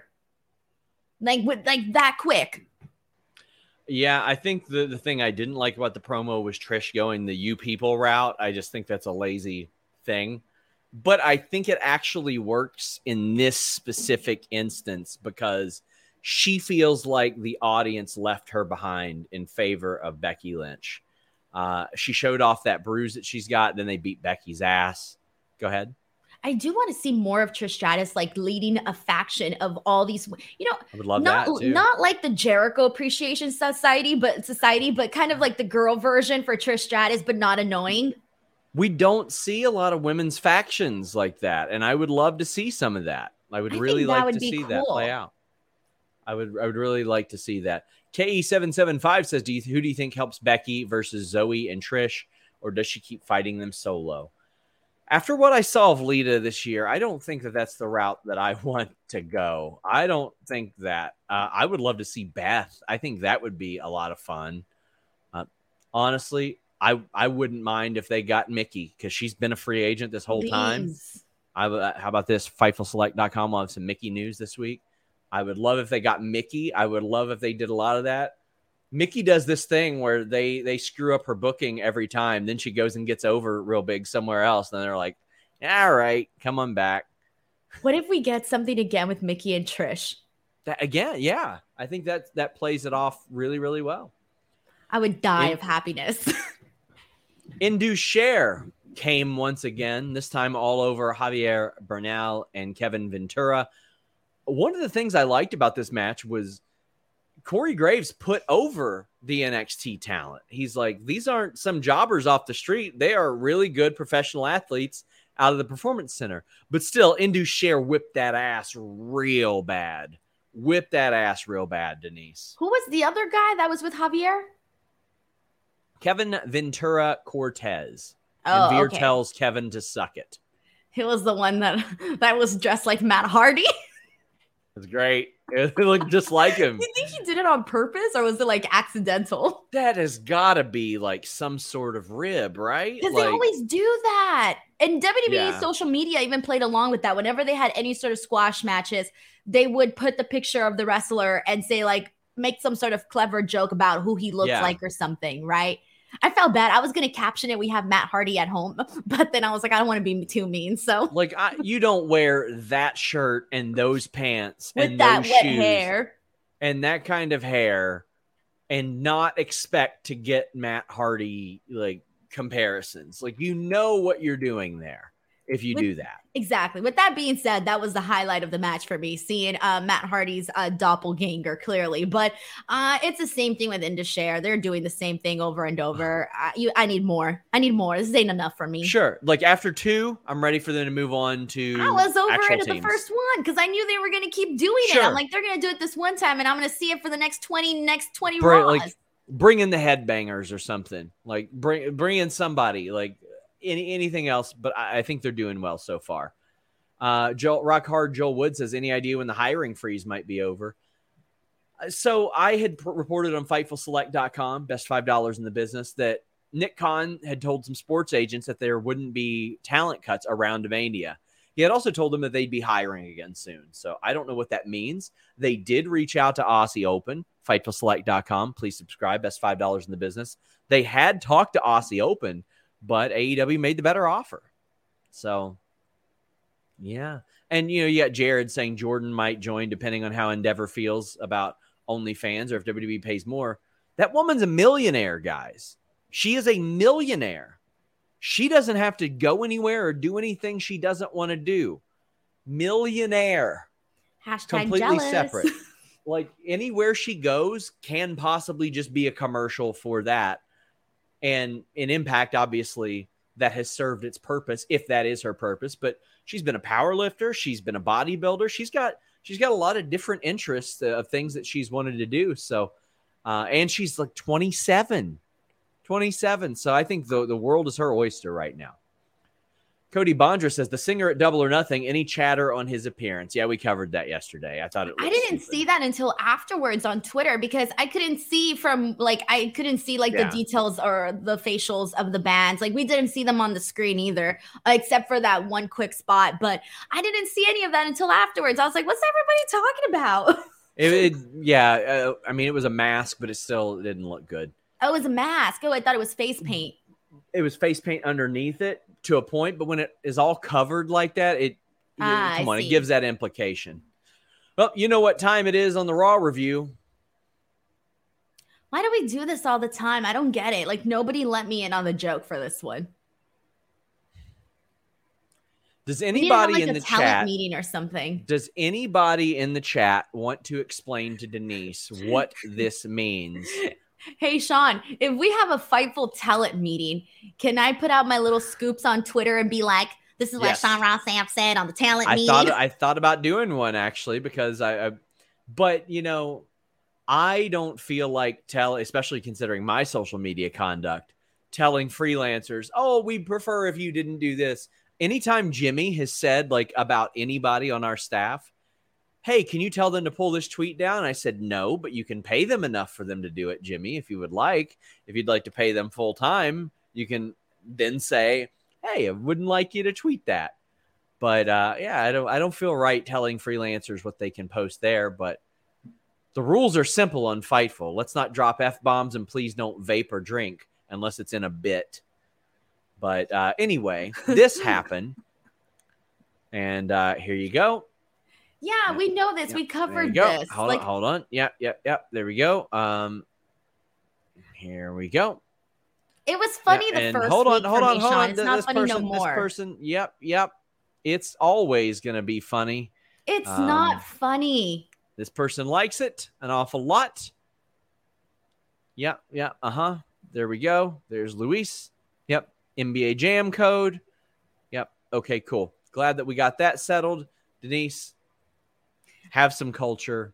Like with like that quick. Yeah, I think the, the thing I didn't like about the promo was Trish going the you people route. I just think that's a lazy thing. But I think it actually works in this specific instance because she feels like the audience left her behind in favor of Becky Lynch. Uh, she showed off that bruise that she's got, then they beat Becky's ass. Go ahead. I do want to see more of Trish Stratus, like leading a faction of all these, you know, I would love not, that too. Not like the Jericho Appreciation Society, but society, but kind of like the girl version for Trish Stratus, but not annoying. We don't see a lot of women's factions like that. And I would love to see some of that. I would I really think that like would to be see cool. that play out. I would, I would really like to see that. K E seven seven five says, do you, who do you think helps Becky versus Zoe and Trish, or does she keep fighting them solo? After what I saw of Lita this year, I don't think that that's the route that I want to go. I don't think that. Uh, I would love to see Beth. I think that would be a lot of fun. Uh, honestly, I I wouldn't mind if they got Mickey because she's been a free agent this whole Please. time. I, uh, how about this? Fightful Select dot com will have some Mickey news this week. I would love if they got Mickey. I would love if they did a lot of that. Mickey does this thing where they they screw up her booking every time. Then she goes and gets over real big somewhere else. And they're like, all right, come on back. What if we get something again with Mickey and Trish? That, again, yeah. I think that that plays it off really, really well. I would die In, of happiness. Induced Share came once again, this time all over Javier Bernal and Kevin Ventura. One of the things I liked about this match was Corey Graves put over the N X T talent. He's like, these aren't some jobbers off the street. They are really good professional athletes out of the Performance Center. But still, Induced Share whipped that ass real bad. Whipped that ass real bad, Denise. Who was the other guy that was with Javier? Kevin Ventura Cortez. Oh, and Veer okay. tells Kevin to suck it. He was the one that, that was dressed like Matt Hardy. It's great. It looked just like him. Do you think he did it on purpose, or was it like accidental? That has got to be like some sort of rib, right? Because like, they always do that. And W W E Yeah. social media even played along with that. Whenever they had any sort of squash matches, they would put the picture of the wrestler and say, like, make some sort of clever joke about who he looks Yeah. like or something, right? I felt bad. I was going to caption it, we have Matt Hardy at home, but then I was like, I don't want to be too mean. So like I, you don't wear that shirt and those pants with and that those wet shoes hair. and that kind of hair and not expect to get Matt Hardy like comparisons. Like, you know what you're doing there if you With- do that. Exactly. With that being said, that was the highlight of the match for me, seeing uh, Matt Hardy's uh, doppelganger clearly. But uh, it's the same thing with Induced Share. They're doing the same thing over and over. I, you, I need more. I need more. This ain't enough for me. Sure. Like after two, I'm ready for them to move on to I was over actual it at the teams. first one because I knew they were going to keep doing Sure. it. I'm like, they're going to do it this one time, and I'm going to see it for the next twenty, next twenty Bring, Raws. like, bring in the headbangers or something. Like bring bring in somebody. Like any anything else. But I, I think they're doing well so far. Uh, Joel, Rock Hard Joel Wood says, any idea when the hiring freeze might be over? So I had pr- reported on Fightful Select dot com, best five dollars in the business, that Nick Khan had told some sports agents that there wouldn't be talent cuts around Mania. He had also told them that they'd be hiring again soon. So I don't know what that means. They did reach out to Aussie Open, Fightful Select dot com. Please subscribe, best five dollars in the business. They had talked to Aussie Open, but A E W made the better offer. So, yeah. And, you know, you got Jared saying Jordan might join depending on how Endeavor feels about OnlyFans or if W W E pays more. That woman's a millionaire, guys. She is a millionaire. She doesn't have to go anywhere or do anything she doesn't want to do. Millionaire. Hashtag completely jealous. Separate. Like anywhere she goes can possibly just be a commercial for that. And in Impact, obviously, that has served its purpose, if that is her purpose. But she's been a power lifter. She's been a bodybuilder. She's got she's got a lot of different interests of things that she's wanted to do. So, uh, and she's like twenty-seven. twenty-seven. So I think the, the world is her oyster right now. Cody Bondra says, the singer at Double or Nothing, any chatter on his appearance? Yeah, we covered that yesterday. I thought it was I didn't stupid. see that until afterwards on Twitter because I couldn't see from like I couldn't see like Yeah. the details or the facials of the bands. Like we didn't see them on the screen either, uh, except for that one quick spot. But I didn't see any of that until afterwards. I was like, what's everybody talking about? It, it, yeah, uh, I mean, it was a mask, but it still didn't look good. Oh, it was a mask. Oh, I thought it was face paint. It was face paint underneath it to a point, but when it is all covered like that, it, Ah, come I on, it see. gives that implication. Well, you know what time it is on the Raw review. Why do we do this all the time? I don't get it. Like nobody let me in on the joke for this one. Does We need to have, anybody like, in a the talent chat, meeting or something. does anybody in the chat want to explain to Denise what this means? Hey, Sean, if we have a Fightful talent meeting, can I put out my little scoops on Twitter and be like, this is what Yes. Sean Ross Sapp said on the talent I meeting? thought I thought about doing one actually because I, I but you know, I don't feel like tell, especially considering my social media conduct, telling freelancers, oh, we prefer if you didn't do this. Anytime Jimmy has said like about anybody on our staff, hey, can you tell them to pull this tweet down? I said, no, but you can pay them enough for them to do it, Jimmy, if you would like. If you'd like to pay them full time, you can then say, hey, I wouldn't like you to tweet that. But uh, yeah, I don't I don't feel right telling freelancers what they can post there. But the rules are simple on Fightful. Let's not drop F-bombs and please don't vape or drink unless it's in a bit. But uh, anyway, this happened. And uh, here you go. Yeah, we know this. Yep, We there covered you go. this. Hold like, on, hold on. Yep, yep, yep. There we go. Um, here we go. it was funny Yeah, the and first hold on, week hold for on, me, hold Sean. on. It's Th- not this funny person, no this more. person, yep, yep. It's always going to be funny. It's um, not funny. This person likes it an awful lot. Yep, yeah, uh-huh. There we go. There's Luis. Yep, N B A Jam code. Yep, okay, cool. Glad that we got that settled. Denise, have some culture.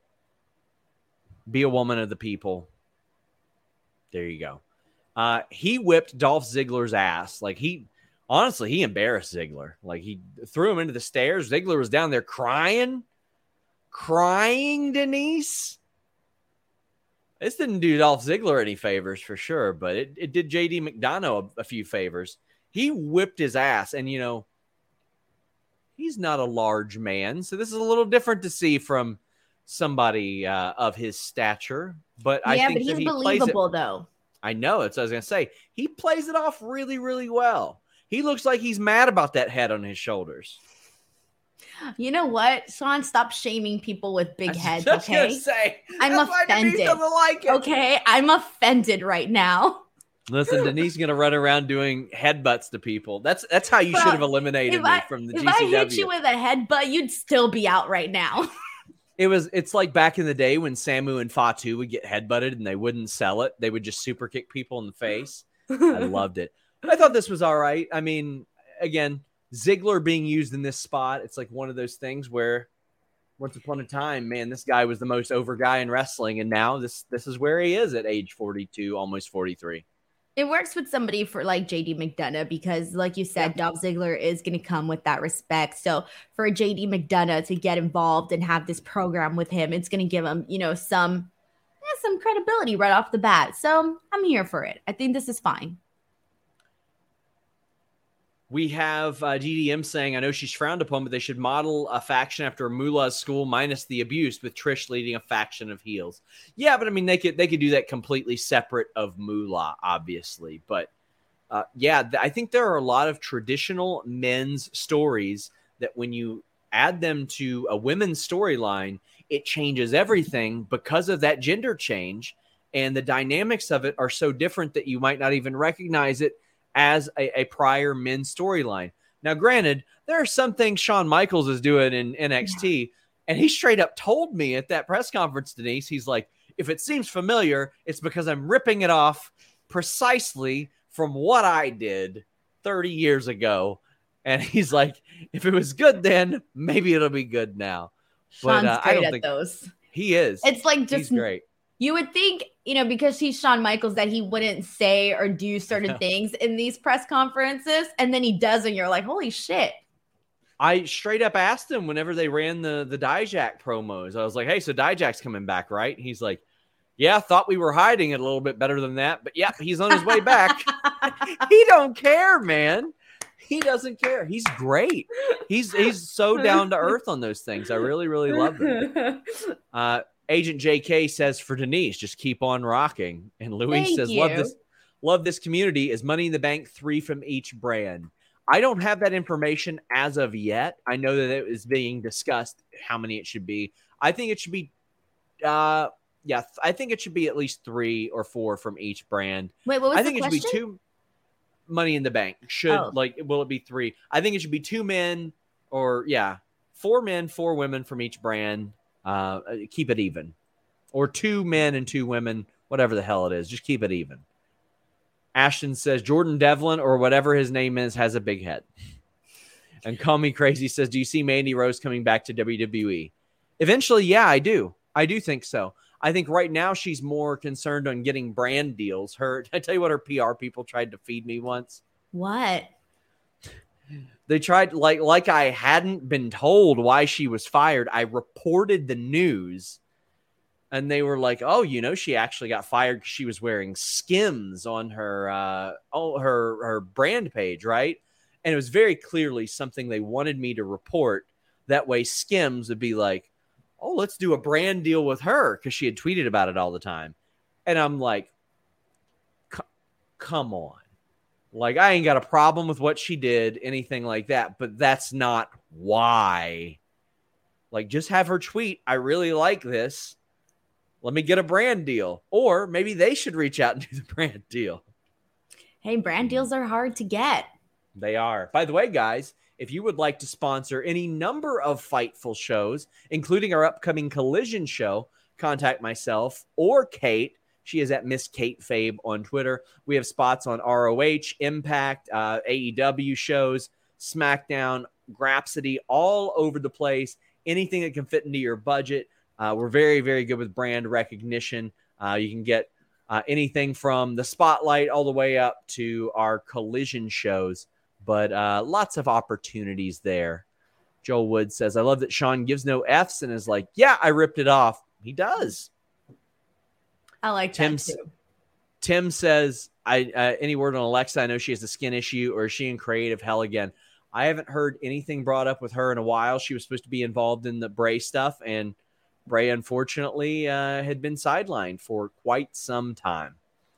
Be a woman of the people. There you go. Uh, he whipped Dolph Ziggler's ass. Like he, honestly, he embarrassed Ziggler. Like he threw him into the stairs. Ziggler was down there crying, crying, Denise. This didn't do Dolph Ziggler any favors for sure, but it, it did J D McDonough a, a few favors. He whipped his ass, and you know, he's not a large man, so this is a little different to see from somebody uh, of his stature. But I Yeah, think but he's that he plays it. believable though. I know. That's what I was going to say. He plays it off really, really well. He looks like he's mad about that head on his shoulders. You know what, Sean? Stop shaming people with big I was heads, just okay? gonna say, I'm that's why Denise offended. doesn't like it. Okay, I'm offended right now. Listen, Denise is going to run around doing headbutts to people. That's that's how you Bro, should have eliminated If me I, from the if G C W. I hit you with a headbutt, you'd still be out right now. It was it's like back in the day when Samu and Fatu would get headbutted and they wouldn't sell it. They would just super kick people in the face. I loved it. I thought this was all right. I mean, again, Ziggler being used in this spot, it's like one of those things where once upon a time, man, this guy was the most over guy in wrestling, and now this this is where he is at age forty-two, almost forty-three. It works with somebody for like J D McDonough because, like you said, yeah. Dolph Ziggler is going to come with that respect. So for J D McDonough to get involved and have this program with him, it's going to give him, you know, some yeah, some credibility right off the bat. So I'm here for it. I think this is fine. We have uh, D D M saying, I know she's frowned upon, but they should model a faction after Moolah's school minus the abuse, with Trish leading a faction of heels. Yeah, but I mean, they could they could do that completely separate of Moolah, obviously. But uh, yeah, th- I think there are a lot of traditional men's stories that when you add them to a women's storyline, it changes everything because of that gender change. And the dynamics of it are so different that you might not even recognize it as a, a prior men's storyline. Now, granted, there are some things Shawn Michaels is doing in N X T, yeah. and he straight up told me at that press conference, Denise, he's like, if it seems familiar, it's because I'm ripping it off precisely from what I did thirty years ago. And he's like, if it was good then, maybe it'll be good now. Shawn's but uh, great I don't at think those. He is. It's like just he's great. You would think, you know, because he's Shawn Michaels, that he wouldn't say or do certain things in these press conferences, and then he does, and you're like, holy shit. I straight up asked him whenever they ran the, the Dijak promos. I was like, hey, so Dijak's coming back, right? He's like, yeah, thought we were hiding it a little bit better than that, but yeah, he's on his way back. He don't care, man. He doesn't care. He's great. He's he's so down to earth on those things. I really, really love him. Uh, Agent J K says for Denise, just keep on rocking. And Louise Thank says, you. love this, love this community. Is Money in the Bank three from each brand? I don't have that information as of yet. I know that it is being discussed how many it should be. I think it should be, uh, yeah, I think it should be at least three or four from each brand. Wait, what was I the think question? it should be two. Money in the Bank should Oh. like, will it be three? I think it should be two men or yeah, four men, four women from each brand. Uh, keep it even, or two men and two women, whatever the hell it is. Just keep it even. Ashton says Jordan Devlin or whatever his name is has a big head. And Call Me Crazy says, do you see Mandy Rose coming back to W W E? Eventually, yeah, I do. I do think so. I think right now she's more concerned on getting brand deals. Her, I tell you what, her P R people tried to feed me once. What? They tried like like I hadn't been told why she was fired. I reported the news, and they were like, "Oh, you know, she actually got fired because she was wearing Skims on her uh, oh her her brand page, right?" And it was very clearly something they wanted me to report. That way, Skims would be like, "Oh, let's do a brand deal with her," because she had tweeted about it all the time. And I'm like, "Come on." Like, I ain't got a problem with what she did, anything like that, but that's not why. Like, just have her tweet, I really like this. Let me get a brand deal. Or maybe they should reach out and do the brand deal. Hey, brand deals are hard to get. They are. By the way, guys, if you would like to sponsor any number of Fightful shows, including our upcoming Collision show, contact myself or Kate. She is at Miss Kate Fabe on Twitter. We have spots on R O H, Impact, uh, A E W shows, SmackDown, Grapsody, all over the place. Anything that can fit into your budget. Uh, we're very, very good with brand recognition. Uh, you can get uh, anything from the Spotlight all the way up to our Collision shows. But uh, lots of opportunities there. Joel Wood says, I love that Sean gives no F's and is like, yeah, I ripped it off. He does. I like Tim, that too. Tim says, I uh, any word on Alexa? I know she has a skin issue, or is she in creative hell again? I haven't heard anything brought up with her in a while. She was supposed to be involved in the Bray stuff, and Bray, unfortunately, uh, had been sidelined for quite some time.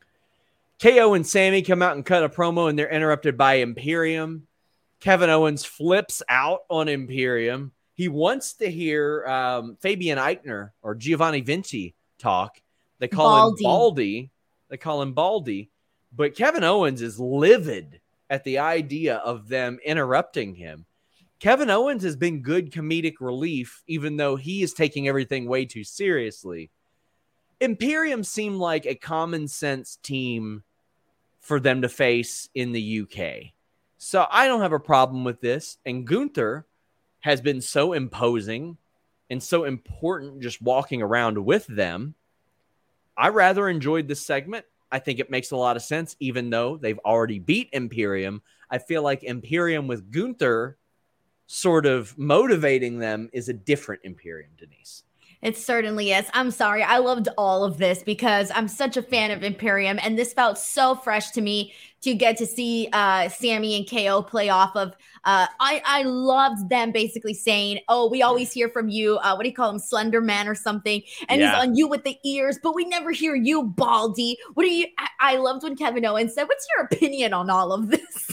K O and Sammy come out and cut a promo, and they're interrupted by Imperium. Kevin Owens flips out on Imperium. He wants to hear um, Fabian Eichner or Giovanni Vinci talk. They call Baldy. him Baldy. They call him Baldy. But Kevin Owens is livid at the idea of them interrupting him. Kevin Owens has been good comedic relief, even though he is taking everything way too seriously. Imperium seemed like a common sense team for them to face in the U K. So I don't have a problem with this. And Gunther has been so imposing and so important just walking around with them. I rather enjoyed this segment. I think it makes a lot of sense, even though they've already beat Imperium. I feel like Imperium with Gunther sort of motivating them is a different Imperium, Denise. It certainly is. I'm sorry. I loved all of this because I'm such a fan of Imperium, and this felt so fresh to me to get to see uh, Sammy and K O play off of. Uh, I, I loved them basically saying, oh, we always hear from you. Uh, what do you call him? Slender Man or something. And Yeah. he's on you with the ears, but we never hear you, Baldy. What do you? I, I loved when Kevin Owens said, what's your opinion on all of this?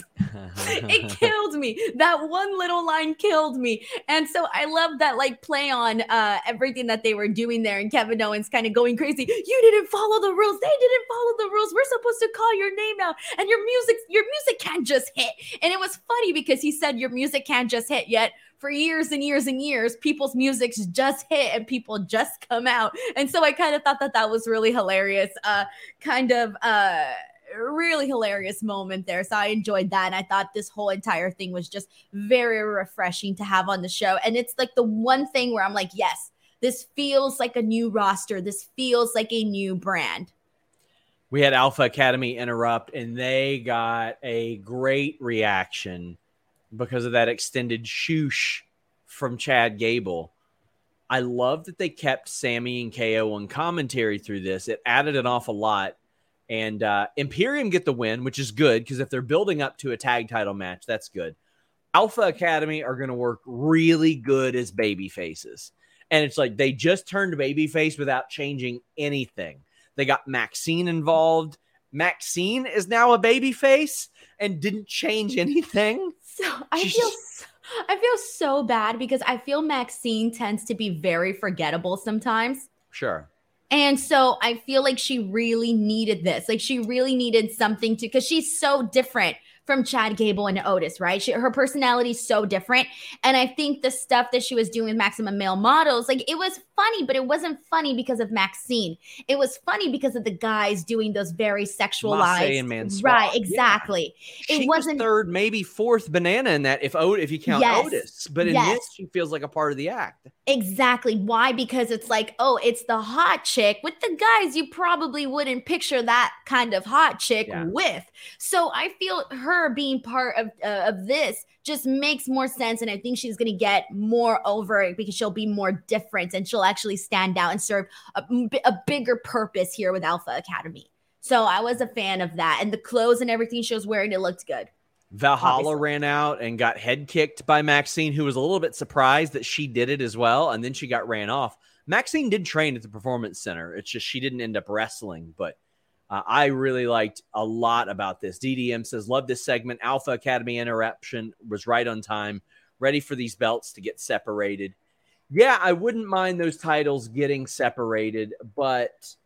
It killed me. That one little line killed me. And so I love that like play on uh, everything that they were doing there. And Kevin Owens kind of going crazy. You didn't follow the rules. They didn't follow the rules. We're supposed to call your name out. And your music, your music can't just hit. And it was funny because he said your music can't just hit yet. For years and years and years, people's musics just hit and people just come out. And so I kind of thought that that was really hilarious. Uh, kind of uh, really hilarious moment there. So I enjoyed that. And I thought this whole entire thing was just very refreshing to have on the show. And it's like the one thing where I'm like, yes, this feels like a new roster. This feels like a new brand. We had Alpha Academy interrupt, and they got a great reaction because of that extended shoosh from Chad Gable. I love that they kept Sammy and K O on commentary through this. It added an awful lot. And uh, Imperium get the win, which is good because if they're building up to a tag title match, that's good. Alpha Academy are going to work really good as baby faces. And it's like they just turned babyface without changing anything. They got Maxine involved. Maxine is now a babyface and didn't change anything. So I feel so, I feel so bad because I feel Maxine tends to be very forgettable sometimes. Sure. And so I feel like she really needed this. Like she really needed something to, because she's so different from Chad Gable and Otis, right? She, her personality is so different. And I think the stuff that she was doing with Maximum Male Models, like it was funny, but it wasn't funny because of Maxine. It was funny because of the guys doing those very sexualized. And Mansoor. Right, exactly. Yeah. It she wasn't was third, maybe fourth banana in that if Ot- if you count Yes. Otis. But in Yes. this, she feels like a part of the act. Exactly. Why? Because it's like, oh, it's the hot chick. With the guys, you probably wouldn't picture that kind of hot chick Yeah. with. So I feel her being part of uh, of this just makes more sense. And I think she's going to get more over it because she'll be more different and she'll actually stand out and serve a, a bigger purpose here with Alpha Academy. So I was a fan of that. And the clothes and everything she was wearing, it looked good. Valhalla Obviously. ran out and got head kicked by Maxine, who was a little bit surprised that she did it as well. And then she got ran off. Maxine did train at the Performance Center. It's just she didn't end up wrestling. But uh, I really liked a lot about this. D D M says, love this segment. Alpha Academy interruption was right on time. Ready for these belts to get separated. Yeah, I wouldn't mind those titles getting separated. But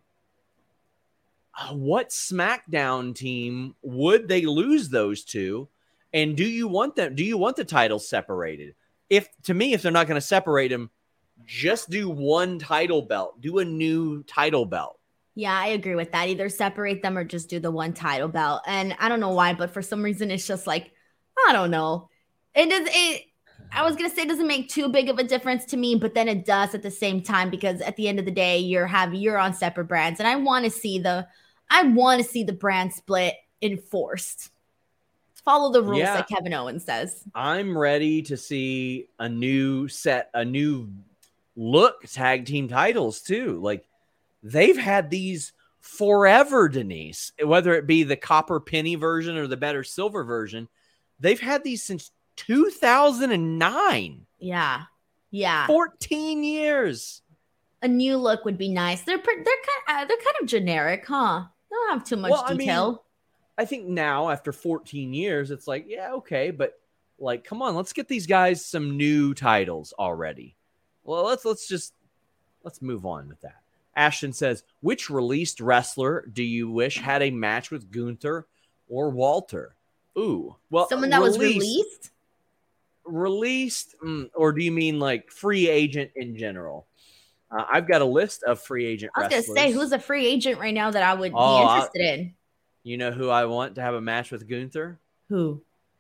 what SmackDown team would they lose those to? And do you want them? Do you want the titles separated? If to me, if they're not going to separate them, just do one title belt. Do a new title belt. Yeah, I agree with that. Either separate them or just do the one title belt. And I don't know why, but for some reason, it's just like, I don't know. It does. It. I was gonna say it doesn't make too big of a difference to me, but then it does at the same time because at the end of the day, you're having you're on separate brands, and I want to see the, I want to see the brand split enforced. Follow the rules, Yeah. like Kevin Owens says. I'm ready to see a new set, a new look tag team titles too. Like they've had these forever, Denise, whether it be the copper penny version or the better silver version. They've had these since two thousand nine. Yeah, yeah. fourteen years. A new look would be nice. They're pre- they're kind uh, they're kind of generic, huh? They don't have too much Well, I mean, detail. I think now after fourteen years, it's like, yeah, okay, but like, come on, let's get these guys some new titles already. Well, let's let's just let's move on with that. Ashton says, which released wrestler do you wish had a match with Gunther or Walter? Ooh, well, Someone that was released. Released, mm, or do you mean like free agent in general? Uh, I've got a list of free agent I was wrestlers. gonna say, who's a free agent right now that I would Oh, be I- interested in? You know who I want to have a match with Gunther? Who?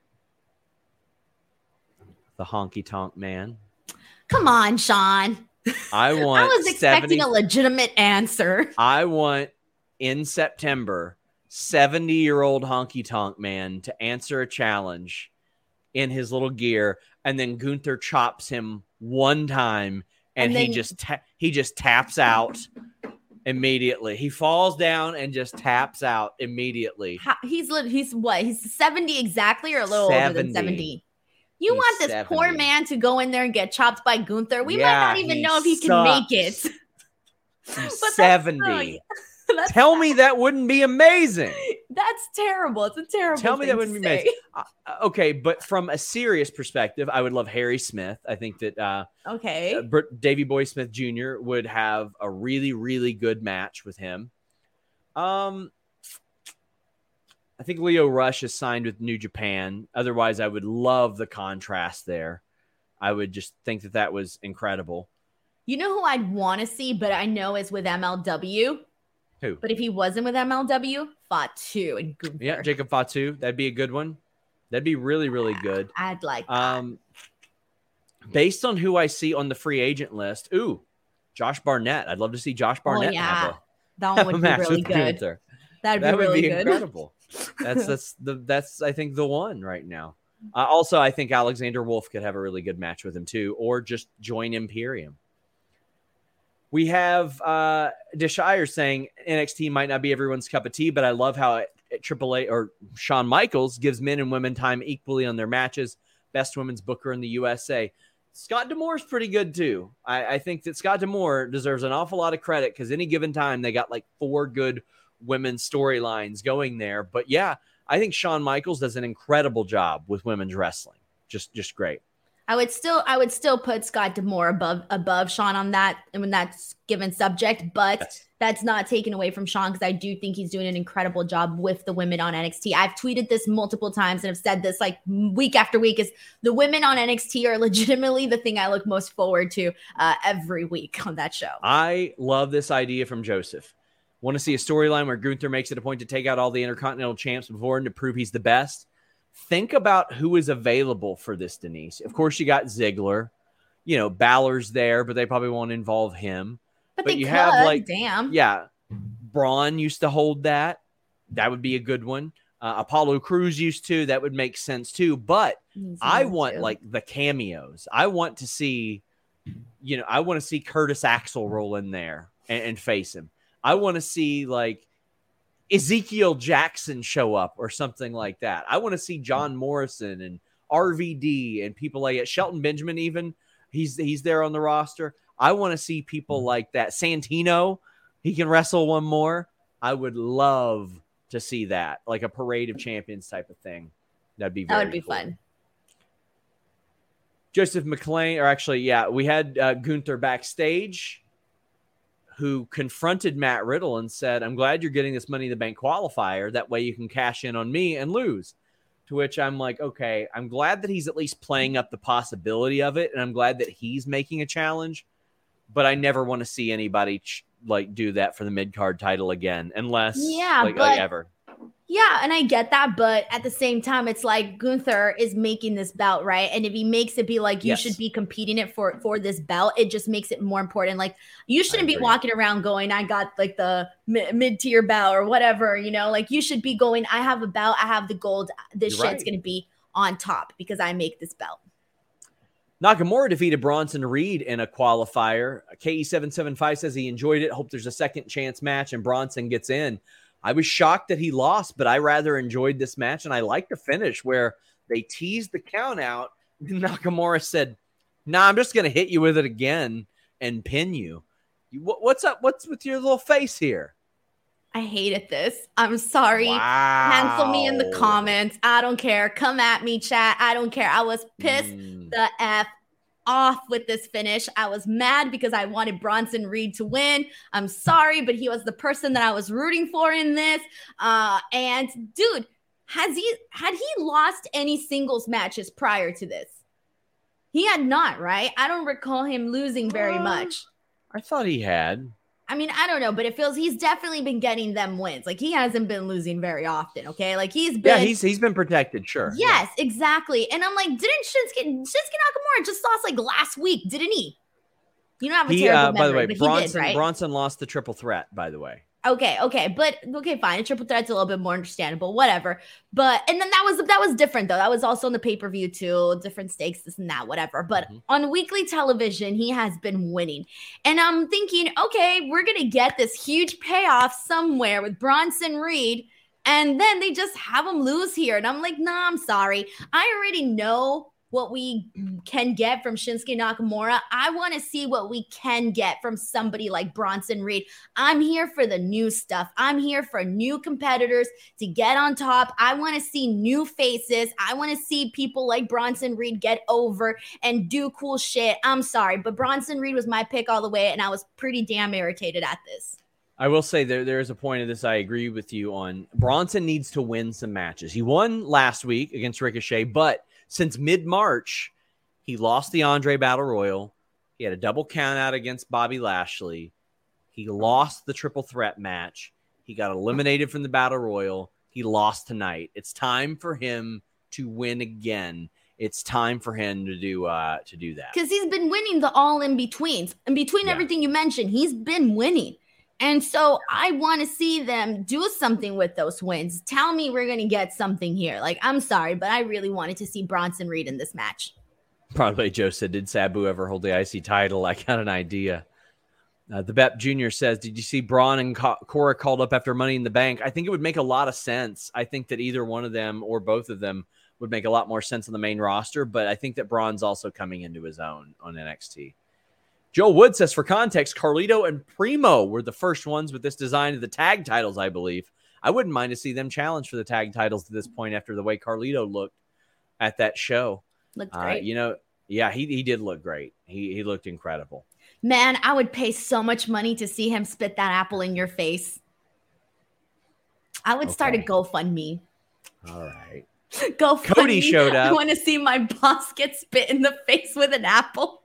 The Honky Tonk Man. Come on, Sean. I want I was expecting seventy a legitimate answer. I want in September, seventy-year-old honky tonk man to answer a challenge in his little gear, and then Gunther chops him one time, and, and then, he just ta- he just taps out immediately. He falls down and just taps out immediately. How, he's he's what? He's seventy exactly, or a little seventy. Older than seventy. You he's want this seventy. Poor man to go in there and get chopped by Gunther? We yeah, might not even know if he sucks. Can make it. He's seventy. That's Tell sad. me that wouldn't be amazing. That's terrible. It's a terrible Tell me thing that wouldn't to be say. amazing. Uh, okay, but from a serious perspective, I would love Harry Smith. I think that uh, okay, uh, Davey Boy Smith Junior would have a really, really good match with him. Um, I think Leo Rush is signed with New Japan. Otherwise, I would love the contrast there. I would just think that that was incredible. You know who I'd want to see, but I know is with M L W. Who? But if he wasn't with M L W, Fatu and Gunther. Yeah, Jacob Fatu. That'd be a good one. That'd be really, really good. I'd like that. Um, based on who I see on the free agent list, ooh, Josh Barnett. I'd love to see Josh Barnett. Oh, yeah. Have a, that one would be really good. Gunther. That'd be that really would be good. Incredible. That's that's the that's I think the one right now. Uh, also, I think Alexander Wolf could have a really good match with him too, or just join Imperium. We have uh, Deshire saying N X T might not be everyone's cup of tea, but I love how it, it Triple A or Shawn Michaels gives men and women time equally on their matches. Best women's booker in the U S A. Scott D'Amore's pretty good too. I, I think that Scott D'Amore deserves an awful lot of credit because any given time they got like four good women's storylines going there. But yeah, I think Shawn Michaels does an incredible job with women's wrestling. Just, just great. I would still, I would still put Scott D'Amore above, above Shawn on that, and when that's given subject, but yes. That's not taken away from Shawn because I do think he's doing an incredible job with the women on N X T. I've tweeted this multiple times and have said this like week after week is the women on N X T are legitimately the thing I look most forward to uh, every week on that show. I love this idea from Joseph. Want to see a storyline where Gunther makes it a point to take out all the Intercontinental champs before and to prove he's the best? Think about who is available for this, Denise. Of course, you got Ziggler. You know, Balor's there, but they probably won't involve him. But, but they you could. have like, damn. Yeah, Braun used to hold that. That would be a good one. Uh, Apollo Crews used to. That would make sense too. But He's I want too. like the cameos. I want to see, you know, I want to see Curtis Axel roll in there and, and face him. I want to see like Ezekiel Jackson show up or something like that. I want to see John Morrison and R V D and people like it. Shelton Benjamin even. He's he's there on the roster. I want to see people like that. Santino, he can wrestle one more. I would love to see that, like a Parade of Champions type of thing. That'd be very That would be cool. fun. Joseph McClain, or actually, yeah, we had uh, Gunther backstage who confronted Matt Riddle and said, I'm glad you're getting this Money in the Bank qualifier. That way you can cash in on me and lose. To which I'm like, okay, I'm glad that he's at least playing up the possibility of it. And I'm glad that he's making a challenge. But I never want to see anybody ch- like do that for the mid-card title again. Unless, yeah, like, but, like ever. Yeah, and I get that. But at the same time, it's like Gunther is making this belt, right? And if he makes it be like you yes. should be competing it for, for this belt, it just makes it more important. Like you shouldn't be walking around going, I got like the mi- mid-tier belt or whatever, you know, like you should be going, I have a belt, I have the gold. This You're shit's right. going to be on top because I make this belt. Nakamura defeated Bronson Reed in a qualifier. K E seven seven five says he enjoyed it. Hope there's a second chance match and Bronson gets in. I was shocked that he lost, but I rather enjoyed this match, and I like the finish where they teased the count out. Nakamura said, nah, I'm just going to hit you with it again and pin you. What's up? What's with your little face here? I hated this. I'm sorry. Wow. Cancel me in the comments. I don't care. Come at me, chat. I don't care. I was pissed mm. the F off with this finish. I was mad because I wanted Bronson Reed to win. I'm sorry, but he was the person that I was rooting for in this. Uh, and dude, has he had he lost any singles matches prior to this? He had not, right? I don't recall him losing very uh, much. I thought he had. I mean, I don't know, but it feels he's definitely been getting them wins. Like he hasn't been losing very often. Okay, like he's been. Yeah, he's he's been protected. Sure. Yes, yeah. exactly. And I'm like, didn't Shinsuke Shinsuke Nakamura just lost like last week? Didn't he? You don't have a he, terrible uh, memory, by the way, but Bronson he did, right? Bronson lost the triple threat. By the way. Okay, okay, but okay, fine. A triple threat's a little bit more understandable, whatever. But and then that was that was different though. That was also on the pay-per-view too, different stakes, this and that, whatever. But mm-hmm. on weekly television, he has been winning. And I'm thinking, okay, we're gonna get this huge payoff somewhere with Bronson Reed, and then they just have him lose here. And I'm like, nah, I'm sorry. I already know what we can get from Shinsuke Nakamura. I want to see what we can get from somebody like Bronson Reed. I'm here for the new stuff. I'm here for new competitors to get on top. I want to see new faces. I want to see people like Bronson Reed get over and do cool shit. I'm sorry, but Bronson Reed was my pick all the way, and I was pretty damn irritated at this. I will say there there is a point of this I agree with you on. Bronson needs to win some matches. He won last week against Ricochet, but since mid-March, he lost the Andre Battle Royal. He had a double count out against Bobby Lashley. He lost the triple threat match. He got eliminated from the Battle Royal. He lost tonight. It's time for him to win again. It's time for him to do uh, to do that. Because he's been winning the all in betweens. In between yeah. everything you mentioned, he's been winning. And so I want to see them do something with those wins. Tell me we're going to get something here. Like, I'm sorry, but I really wanted to see Bronson Reed in this match. Probably Joe said, did Sabu ever hold the I C title? I got an idea. Uh, the Bep Junior says, did you see Braun and Co- Cora called up after Money in the Bank? I think it would make a lot of sense. I think that either one of them or both of them would make a lot more sense on the main roster, but I think that Braun's also coming into his own on N X T. Joel Wood says, for context, Carlito and Primo were the first ones with this design of the tag titles, I believe. I wouldn't mind to see them challenge for the tag titles at this point after the way Carlito looked at that show. Looked great. Uh, you know, yeah, he he did look great. He he looked incredible. Man, I would pay so much money to see him spit that apple in your face. I would okay. start a GoFundMe. All right. GoFundMe. Cody showed up. I want to see my boss get spit in the face with an apple.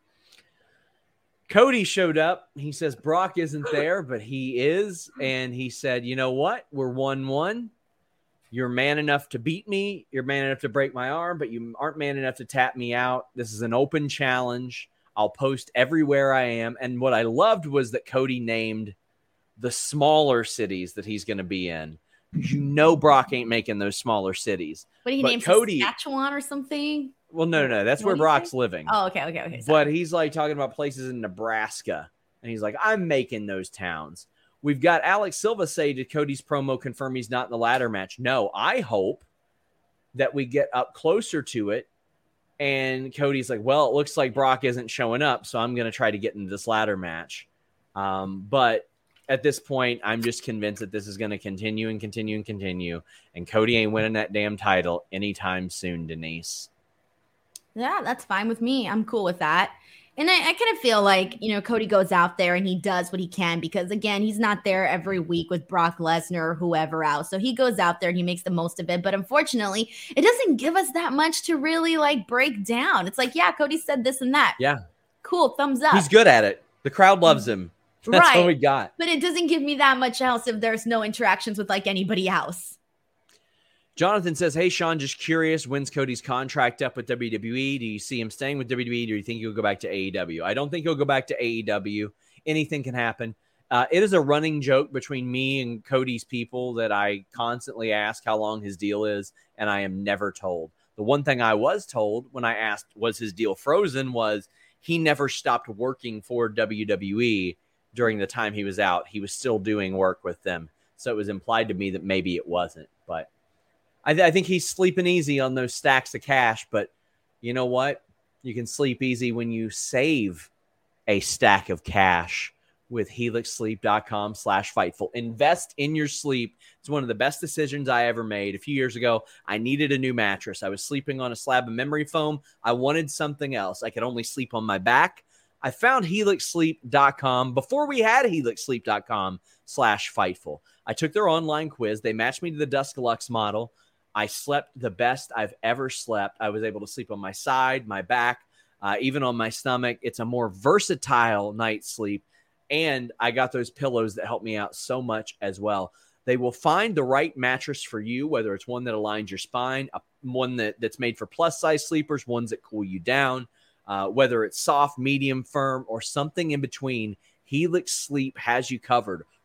Cody showed up. He says Brock isn't there, but he is. And he said, you know what? We're one one. You're man enough to beat me. You're man enough to break my arm, but you aren't man enough to tap me out. This is an open challenge. I'll post everywhere I am. And what I loved was that Cody named the smaller cities that he's going to be in. You know Brock ain't making those smaller cities. What he named Cody Saskatchewan or something? Well, no, no, that's what where Brock's say? living. Oh, okay, okay, okay. Sorry. But he's like talking about places in Nebraska, and he's like, I'm making those towns. We've got Alex Silva say to Cody's promo confirm he's not in the ladder match. No, I hope that we get up closer to it. And Cody's like, well, it looks like Brock isn't showing up, so I'm going to try to get into this ladder match. Um, but at this point, I'm just convinced that this is going to continue and continue and continue. And Cody ain't winning that damn title anytime soon, Denise. Yeah, that's fine with me. I'm cool with that. And I, I kind of feel like, you know, Cody goes out there and he does what he can because, again, he's not there every week with Brock Lesnar or whoever else. So he goes out there and he makes the most of it. But unfortunately, it doesn't give us that much to really, like, break down. It's like, yeah, Cody said this and that. Yeah. Cool. Thumbs up. He's good at it. The crowd loves him. That's right. what we got. But it doesn't give me that much else if there's no interactions with, like, anybody else. Jonathan says, hey, Sean, just curious, when's Cody's contract up with W W E? Do you see him staying with W W E, or do you think he'll go back to A E W? I don't think he'll go back to A E W. Anything can happen. Uh, it is a running joke between me and Cody's people that I constantly ask how long his deal is, and I am never told. The one thing I was told when I asked, was his deal frozen, was he never stopped working for W W E during the time he was out. He was still doing work with them. So it was implied to me that maybe it wasn't, but I, th- I think he's sleeping easy on those stacks of cash, but you know what? You can sleep easy when you save a stack of cash with helixsleep.com slash Fightful. Invest in your sleep. It's one of the best decisions I ever made. A few years ago, I needed a new mattress. I was sleeping on a slab of memory foam. I wanted something else. I could only sleep on my back. I found helix sleep dot com before we had helixsleep.com slash Fightful. I took their online quiz. They matched me to the Dusk Lux model. I slept the best I've ever slept. I was able to sleep on my side, my back, uh, even on my stomach. It's a more versatile night's sleep. And I got those pillows that help me out so much as well. They will find the right mattress for you, whether it's one that aligns your spine, a, one that, that's made for plus-size sleepers, ones that cool you down, uh, whether it's soft, medium, firm, or something in between. Helix Sleep has you covered.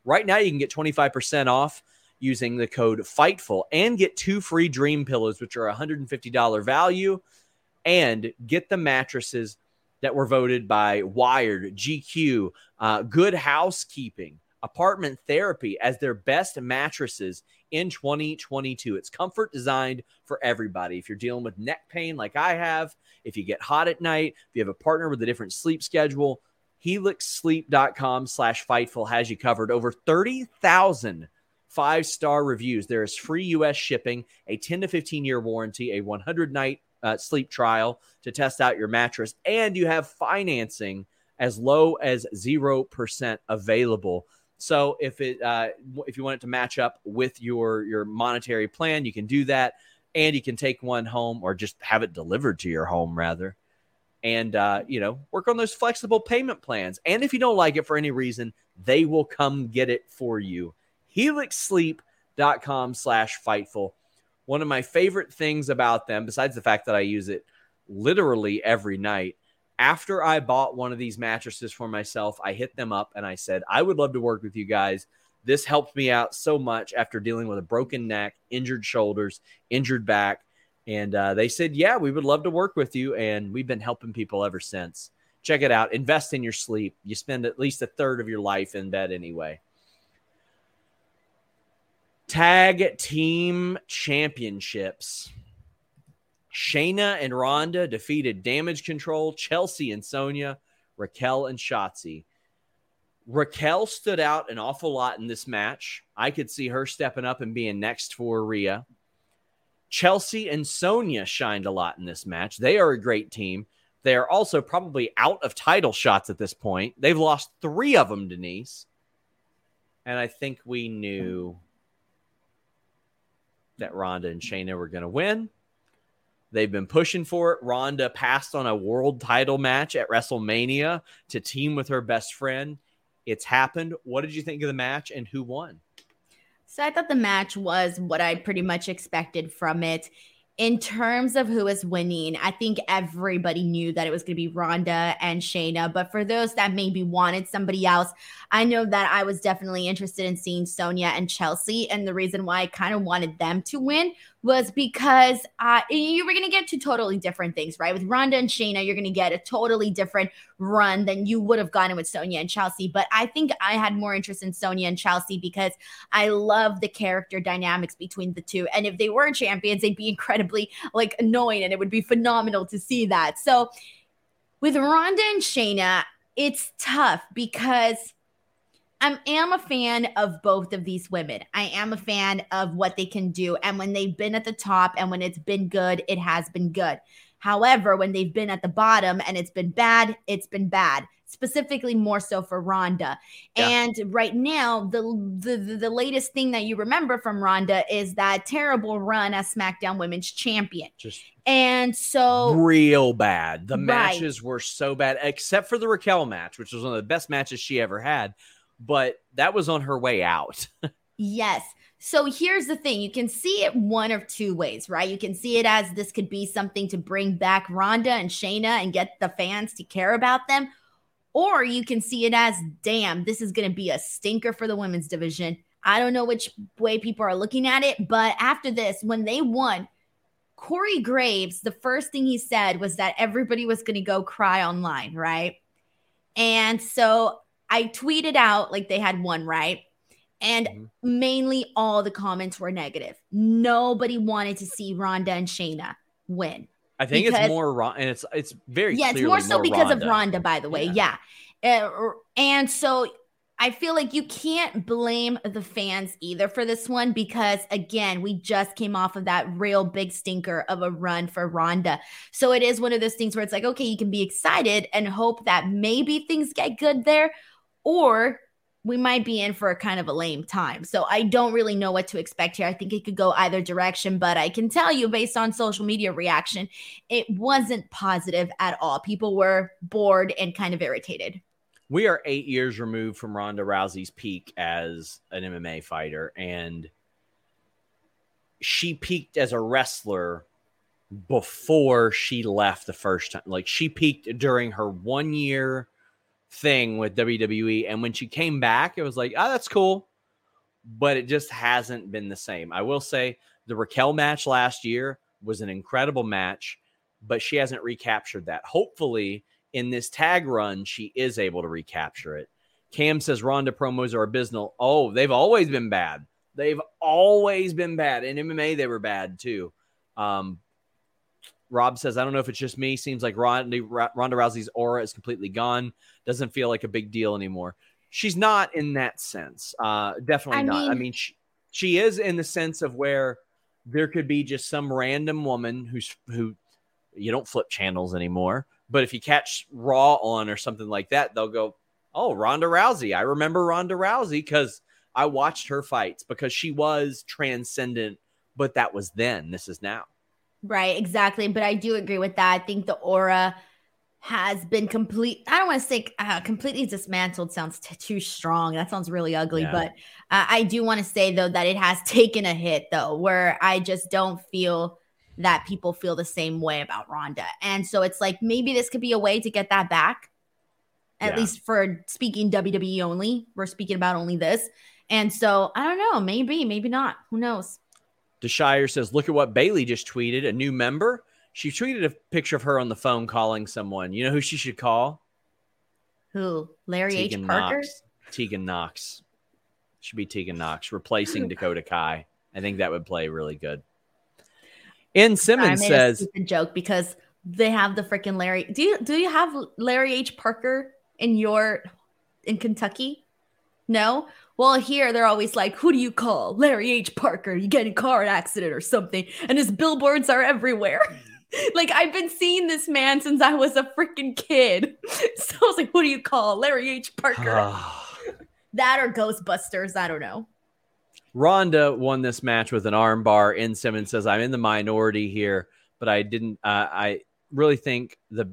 Right now, you can get twenty-five percent off using the code FIGHTFUL and get two free Dream pillows, which are one hundred fifty dollars value, and get the mattresses that were voted by Wired, G Q, uh, Good Housekeeping, Apartment Therapy as their best mattresses in twenty twenty-two. It's comfort designed for everybody. If you're dealing with neck pain like I have, if you get hot at night, if you have a partner with a different sleep schedule, helix sleep dot com slash fightful has you covered. Over thirty thousand five-star reviews. There is free U S shipping, a ten to fifteen year warranty, a one hundred night uh, sleep trial to test out your mattress, and you have financing as low as zero percent available. So if it uh, if you want it to match up with your, your monetary plan, you can do that, and you can take one home or just have it delivered to your home, rather. And, uh, you know, work on those flexible payment plans. And if you don't like it for any reason, they will come get it for you. helix sleep dot com slash fightful. One of my favorite things about them, besides the fact that I use it literally every night, after I bought one of these mattresses for myself, I hit them up and I said, I would love to work with you guys. This helped me out so much after dealing with a broken neck, injured shoulders, injured back. And uh, they said, yeah, we would love to work with you. And we've been helping people ever since. Check it out. Invest in your sleep. You spend at least a third of your life in bed anyway. Tag Team Championships. Shayna and Ronda defeated Damage Control, Chelsea and Sonya, Raquel and Shotzi. Raquel stood out an awful lot in this match. I could see her stepping up and being next for Rhea. Chelsea and Sonya shined a lot in this match. They are a great team. They are also probably out of title shots at this point. They've lost three of them, Denise. And I think we knew that Ronda and Shayna were going to win. They've been pushing for it. Ronda passed on a world title match at WrestleMania to team with her best friend. It's happened. What did you think of the match, and who won? So I thought the match was what I pretty much expected from it. In terms of who is winning, I think everybody knew that it was going to be Ronda and Shayna. But for those that maybe wanted somebody else, I know that I was definitely interested in seeing Sonya and Chelsea. And the reason why I kind of wanted them to win was because uh, you were going to get two totally different things, right? With Ronda and Shayna, you're going to get a totally different run than you would have gotten with Sonya and Chelsea. But I think I had more interest in Sonya and Chelsea because I love the character dynamics between the two. And if they were champions, they'd be incredibly like annoying, and it would be phenomenal to see that. So with Ronda and Shayna, it's tough because I am a fan of both of these women. I am a fan of what they can do. And when they've been at the top and when it's been good, it has been good. However, when they've been at the bottom and it's been bad, it's been bad. Specifically more so for Ronda. Yeah. And right now, the, the the latest thing that you remember from Ronda is that terrible run as SmackDown Women's Champion. Just and so real bad. The right. matches were so bad, except for the Raquel match, which was one of the best matches she ever had. But that was on her way out. Yes. So here's the thing. You can see it one of two ways, right? You can see it as this could be something to bring back Ronda and Shayna and get the fans to care about them. Or you can see it as, damn, this is going to be a stinker for the women's division. I don't know which way people are looking at it, but after this, when they won, Corey Graves, the first thing he said was that everybody was going to go cry online, right? And so I tweeted out like they had won, right? And mm-hmm. mainly all the comments were negative. Nobody wanted to see Ronda and Shayna win. I think because, it's more, and it's it's very yeah, it's more so more because Ronda. of Ronda, by the way, yeah. yeah. Uh, and so I feel like you can't blame the fans either for this one because, again, we just came off of that real big stinker of a run for Ronda. So it is one of those things where it's like, okay, you can be excited and hope that maybe things get good there, or we might be in for a kind of a lame time. So I don't really know what to expect here. I think it could go either direction, but I can tell you based on social media reaction, it wasn't positive at all. People were bored and kind of irritated. We are eight years removed from Ronda Rousey's peak as an M M A fighter, and she peaked as a wrestler before she left the first time. Like, she peaked during her one year thing with W W E. And when she came back, it was like, oh, that's cool. But it just hasn't been the same. I will say the Raquel match last year was an incredible match, but she hasn't recaptured that. Hopefully in this tag run, she is able to recapture it. Cam says Ronda promos are abysmal. Oh, they've always been bad. They've always been bad. In M M A, they were bad too. Um, Rob says, I don't know if it's just me. Seems like Ronda, Ronda Rousey's aura is completely gone. Doesn't feel like a big deal anymore. She's not in that sense. Uh, definitely I not. mean, I mean, she, she is in the sense of where there could be just some random woman who's who you don't flip channels anymore. But if you catch Raw on or something like that, they'll go, oh, Ronda Rousey. I remember Ronda Rousey because I watched her fights because she was transcendent, but that was then. This is now. Right, exactly. But I do agree with that. I think the aura has been complete. I don't want to say uh, completely dismantled. Sounds t- too strong. That sounds really ugly. Yeah. But uh, I do want to say, though, that it has taken a hit, though, where I just don't feel that people feel the same way about Ronda. And so it's like maybe this could be a way to get that back, at Yeah. least for speaking W W E only. We're speaking about only this. And so I don't know. Maybe, maybe not. Who knows? DeShire says, look at what Bailey just tweeted. A new member. She tweeted a picture of her on the phone calling someone. You know who she should call? Who? Larry Tegan H. Parker? Knox. Tegan Knox. Should be Tegan Knox replacing Dakota Kai. I think that would play really good. N. Simmons I made says, a stupid joke because they have the freaking Larry. Do you do you have Larry H. Parker in your in Kentucky? No? Well, here they're always like, who do you call? Larry H. Parker. You get in a car accident or something. And his billboards are everywhere. Like, I've been seeing this man since I was a freaking kid. So I was like, who do you call? Larry H. Parker. That or Ghostbusters. I don't know. Ronda won this match with an armbar. N. Simmons says, I'm in the minority here, but I didn't, uh, I really think the,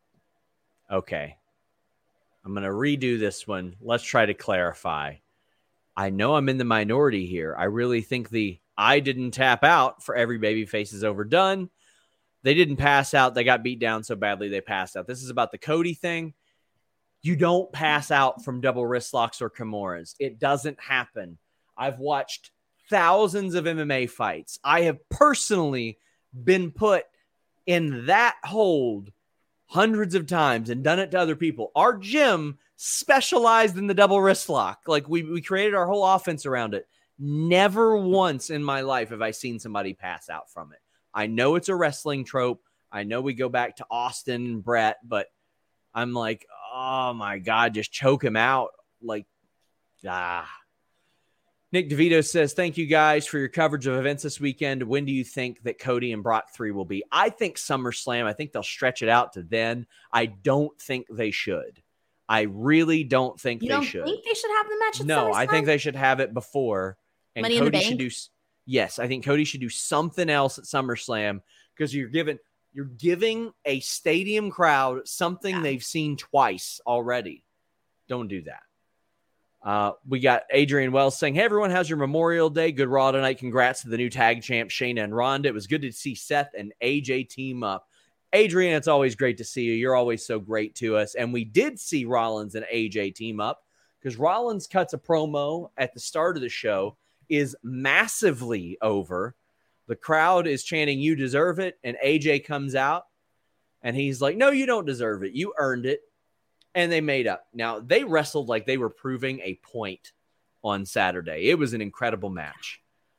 okay. I'm going to redo this one. Let's try to clarify. I know I'm in the minority here. I really think the I didn't tap out for every babyface is overdone. They didn't pass out. They got beat down so badly they passed out. This is about the Cody thing. You don't pass out from double wrist locks or Kimuras. It doesn't happen. I've watched thousands of M M A fights. I have personally been put in that hold hundreds of times and done it to other people. Our gym specialized in the double wrist lock. Like we, we created our whole offense around it. Never once in my life have I seen somebody pass out from it. I know it's a wrestling trope. I know we go back to Austin and Brett, but I'm like, oh my God, just choke him out. Like, ah. Nick DeVito says, thank you guys for your coverage of events this weekend. When do you think that Cody and Brock three will be? I think SummerSlam. I think they'll stretch it out to then. I don't think they should. I really don't think You they don't should. think they should have the match at No, I SummerSlam? think they should have it before. And Money in the Cody should Bank? do. Yes, I think Cody should do something else at SummerSlam because you're giving you're giving a stadium crowd something Yeah. they've seen twice already. Don't do that. Uh, we got Adrian Wells saying, hey, everyone, how's your Memorial Day? Good Raw tonight. Congrats to the new tag champ, Shayna and Ronda. It was good to see Seth and A J team up. Adrian, it's always great to see you. You're always so great to us. And we did see Rollins and A J team up because Rollins cuts a promo at the start of the show, is massively over. The crowd is chanting, you deserve it. And A J comes out and he's like, no, you don't deserve it. You earned it. And they made up. Now, they wrestled like they were proving a point on Saturday. It was an incredible match.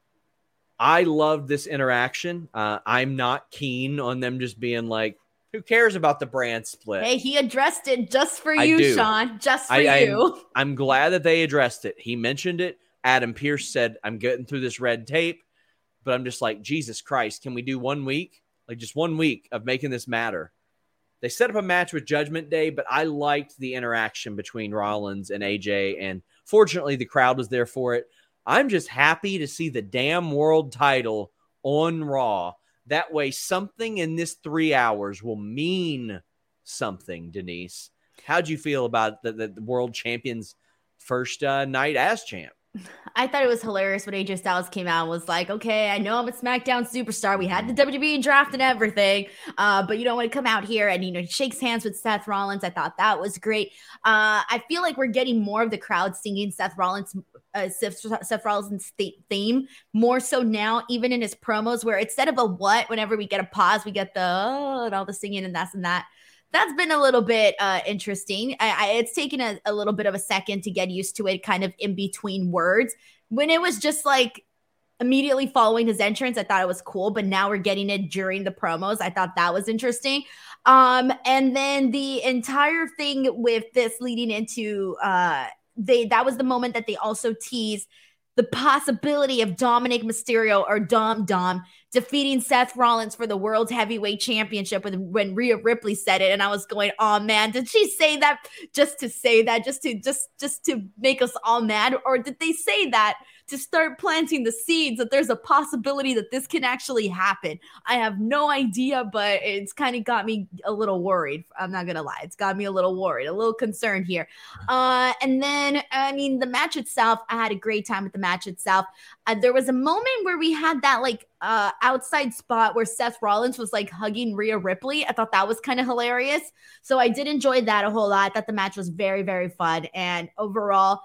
I loved this interaction. Uh, I'm not keen on them just being like, who cares about the brand split? Hey, he addressed it just for I you, do. Sean. Just for I, you. I'm, I'm glad that they addressed it. He mentioned it. Adam Pearce said, I'm getting through this red tape. But I'm just like, Jesus Christ, can we do one week? Like just one week of making this matter. They set up a match with Judgment Day, but I liked the interaction between Rollins and A J, and fortunately the crowd was there for it. I'm just happy to see the damn world title on Raw. That way something in this three hours will mean something, Denise. How'd you feel about the, the, the world champion's first uh, night as champ? I thought it was hilarious when A J Styles came out and was like, okay, I know I'm a SmackDown superstar. We had the W W E draft and everything, uh, but you don't want to come out here and, you know, shakes hands with Seth Rollins. I thought that was great. Uh, I feel like we're getting more of the crowd singing Seth Rollins, uh, Seth, Seth Rollins' theme more so now, even in his promos, where instead of a what, whenever we get a pause, we get the oh, and all the singing and that's and that. That's been a little bit uh, interesting. I, I, it's taken a, a little bit of a second to get used to it, kind of in between words. When it was just like immediately following his entrance, I thought it was cool. But now we're getting it during the promos. I thought that was interesting. Um, and then the entire thing with this leading into uh, they that was the moment that they also teased the possibility of Dominic Mysterio or Dom Dom defeating Seth Rollins for the World Heavyweight Championship when, when Rhea Ripley said it. And I was going, oh man, did she say that just to say that, just to just just to make us all mad? Or did they say that to start planting the seeds that there's a possibility that this can actually happen? I have no idea, but it's kind of got me a little worried. I'm not going to lie. It's got me a little worried, a little concerned here. Uh, and then, I mean, the match itself, I had a great time with the match itself. Uh, there was a moment where we had that like uh, outside spot where Seth Rollins was like hugging Rhea Ripley. I thought that was kind of hilarious. So I did enjoy that a whole lot. I thought the match was very, very fun. And overall,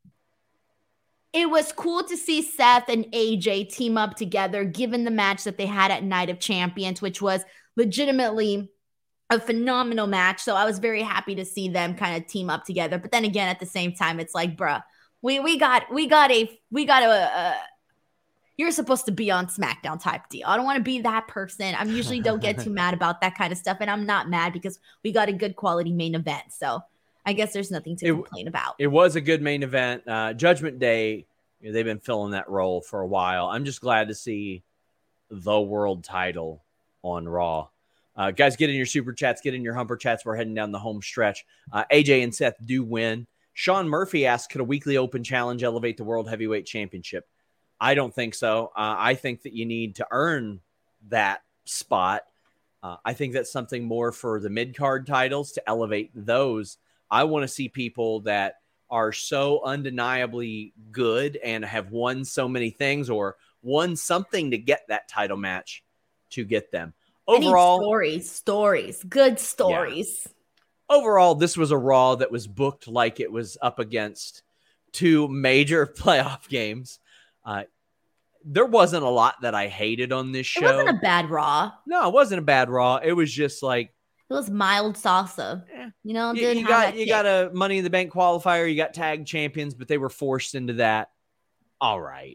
it was cool to see Seth and A J team up together, given the match that they had at Night of Champions, which was legitimately a phenomenal match. So I was very happy to see them kind of team up together. But then again, at the same time, it's like, bruh, we we got we got a we got a. a you're supposed to be on SmackDown type deal. I don't want to be that person. I usually don't get too mad about that kind of stuff, and I'm not mad because we got a good quality main event. So I guess there's nothing to it, complain about. It was a good main event. Uh, Judgment Day, you know, they've been filling that role for a while. I'm just glad to see the world title on Raw. Uh, guys, get in your super chats, get in your humper chats. We're heading down the home stretch. Uh, A J and Seth do win. Sean Murphy asks, could a weekly open challenge elevate the World Heavyweight Championship? I don't think so. Uh, I think that you need to earn that spot. Uh, I think that's something more for the mid-card titles to elevate those. I want to see people that are so undeniably good and have won so many things or won something to get that title match to get them. Overall, stories, stories, good stories. Yeah. Overall, this was a Raw that was booked like it was up against two major playoff games. Uh, there wasn't a lot that I hated on this show. It wasn't a bad Raw. No, it wasn't a bad Raw. It was just like, it was mild salsa. Eh. You know, you, you got you got a Money in the Bank qualifier. You got tag champions, but they were forced into that. All right.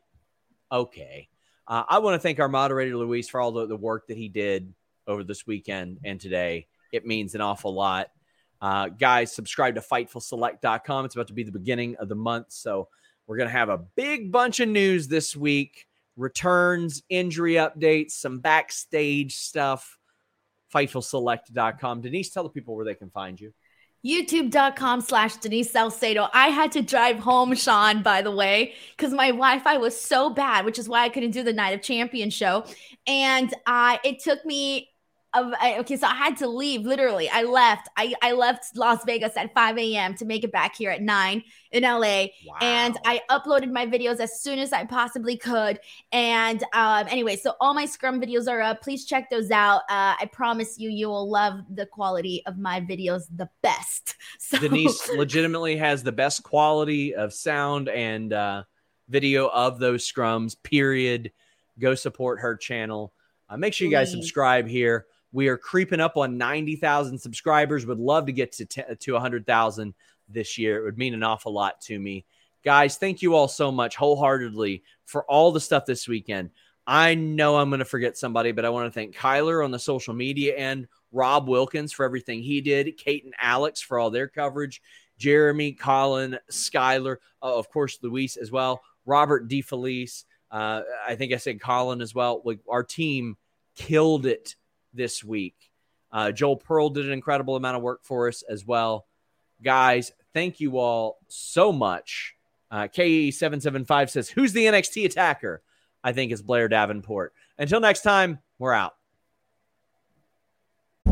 Okay. Uh, I want to thank our moderator, Luis, for all the, the work that he did over this weekend and today. It means an awful lot. Uh, guys, subscribe to Fightful Select dot com. It's about to be the beginning of the month, so we're going to have a big bunch of news this week. Returns, injury updates, some backstage stuff. Fightful Select dot com. Denise, tell the people where they can find you. YouTube.com slash Denise Salcedo. I had to drive home, Sean, by the way, because my Wi-Fi was so bad, which is why I couldn't do the Night of Champions show. And uh, it took me, uh, okay, so I had to leave, literally. I left. I, I left Las Vegas at five a.m. to make it back here at nine in L A. Wow. And I uploaded my videos as soon as I possibly could. And um, anyway, so all my Scrum videos are up. Please check those out. Uh, I promise you, you will love the quality of my videos the best. So Denise legitimately has the best quality of sound and uh, video of those Scrums, period. Go support her channel. Uh, make sure you guys subscribe here. We are creeping up on ninety thousand subscribers. Would love to get to t- to one hundred thousand this year. It would mean an awful lot to me. Guys, thank you all so much wholeheartedly for all the stuff this weekend. I know I'm going to forget somebody, but I want to thank Kyler on the social media end, Rob Wilkins for everything he did, Kate and Alex for all their coverage, Jeremy, Colin, Skyler, uh, of course, Luis as well, Robert DeFelice. Uh, I think I said Colin as well. Like, our team killed it this week. Uh, Joel Pearl did an incredible amount of work for us as well. Guys, thank you all so much. Uh, K E seven seven five says, who's the N X T attacker? I think it's Blair Davenport. Until next time, we're out.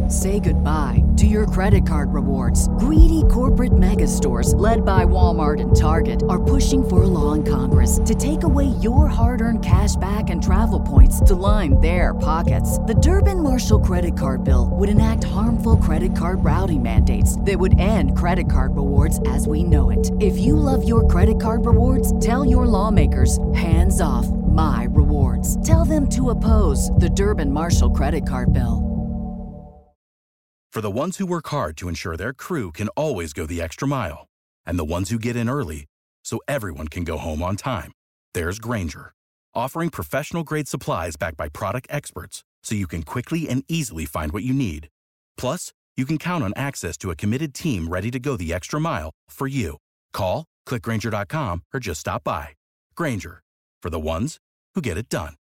Say goodbye to your credit card rewards. Greedy corporate mega stores, led by Walmart and Target, are pushing for a law in Congress to take away your hard-earned cash back and travel points to line their pockets. The Durbin-Marshall credit card bill would enact harmful credit card routing mandates that would end credit card rewards as we know it. If you love your credit card rewards, tell your lawmakers, hands off my rewards. Tell them to oppose the Durbin-Marshall credit card bill. For the ones who work hard to ensure their crew can always go the extra mile, and the ones who get in early so everyone can go home on time, there's Grainger, offering professional-grade supplies backed by product experts so you can quickly and easily find what you need. Plus, you can count on access to a committed team ready to go the extra mile for you. Call, click Grainger dot com, or just stop by. Grainger, for the ones who get it done.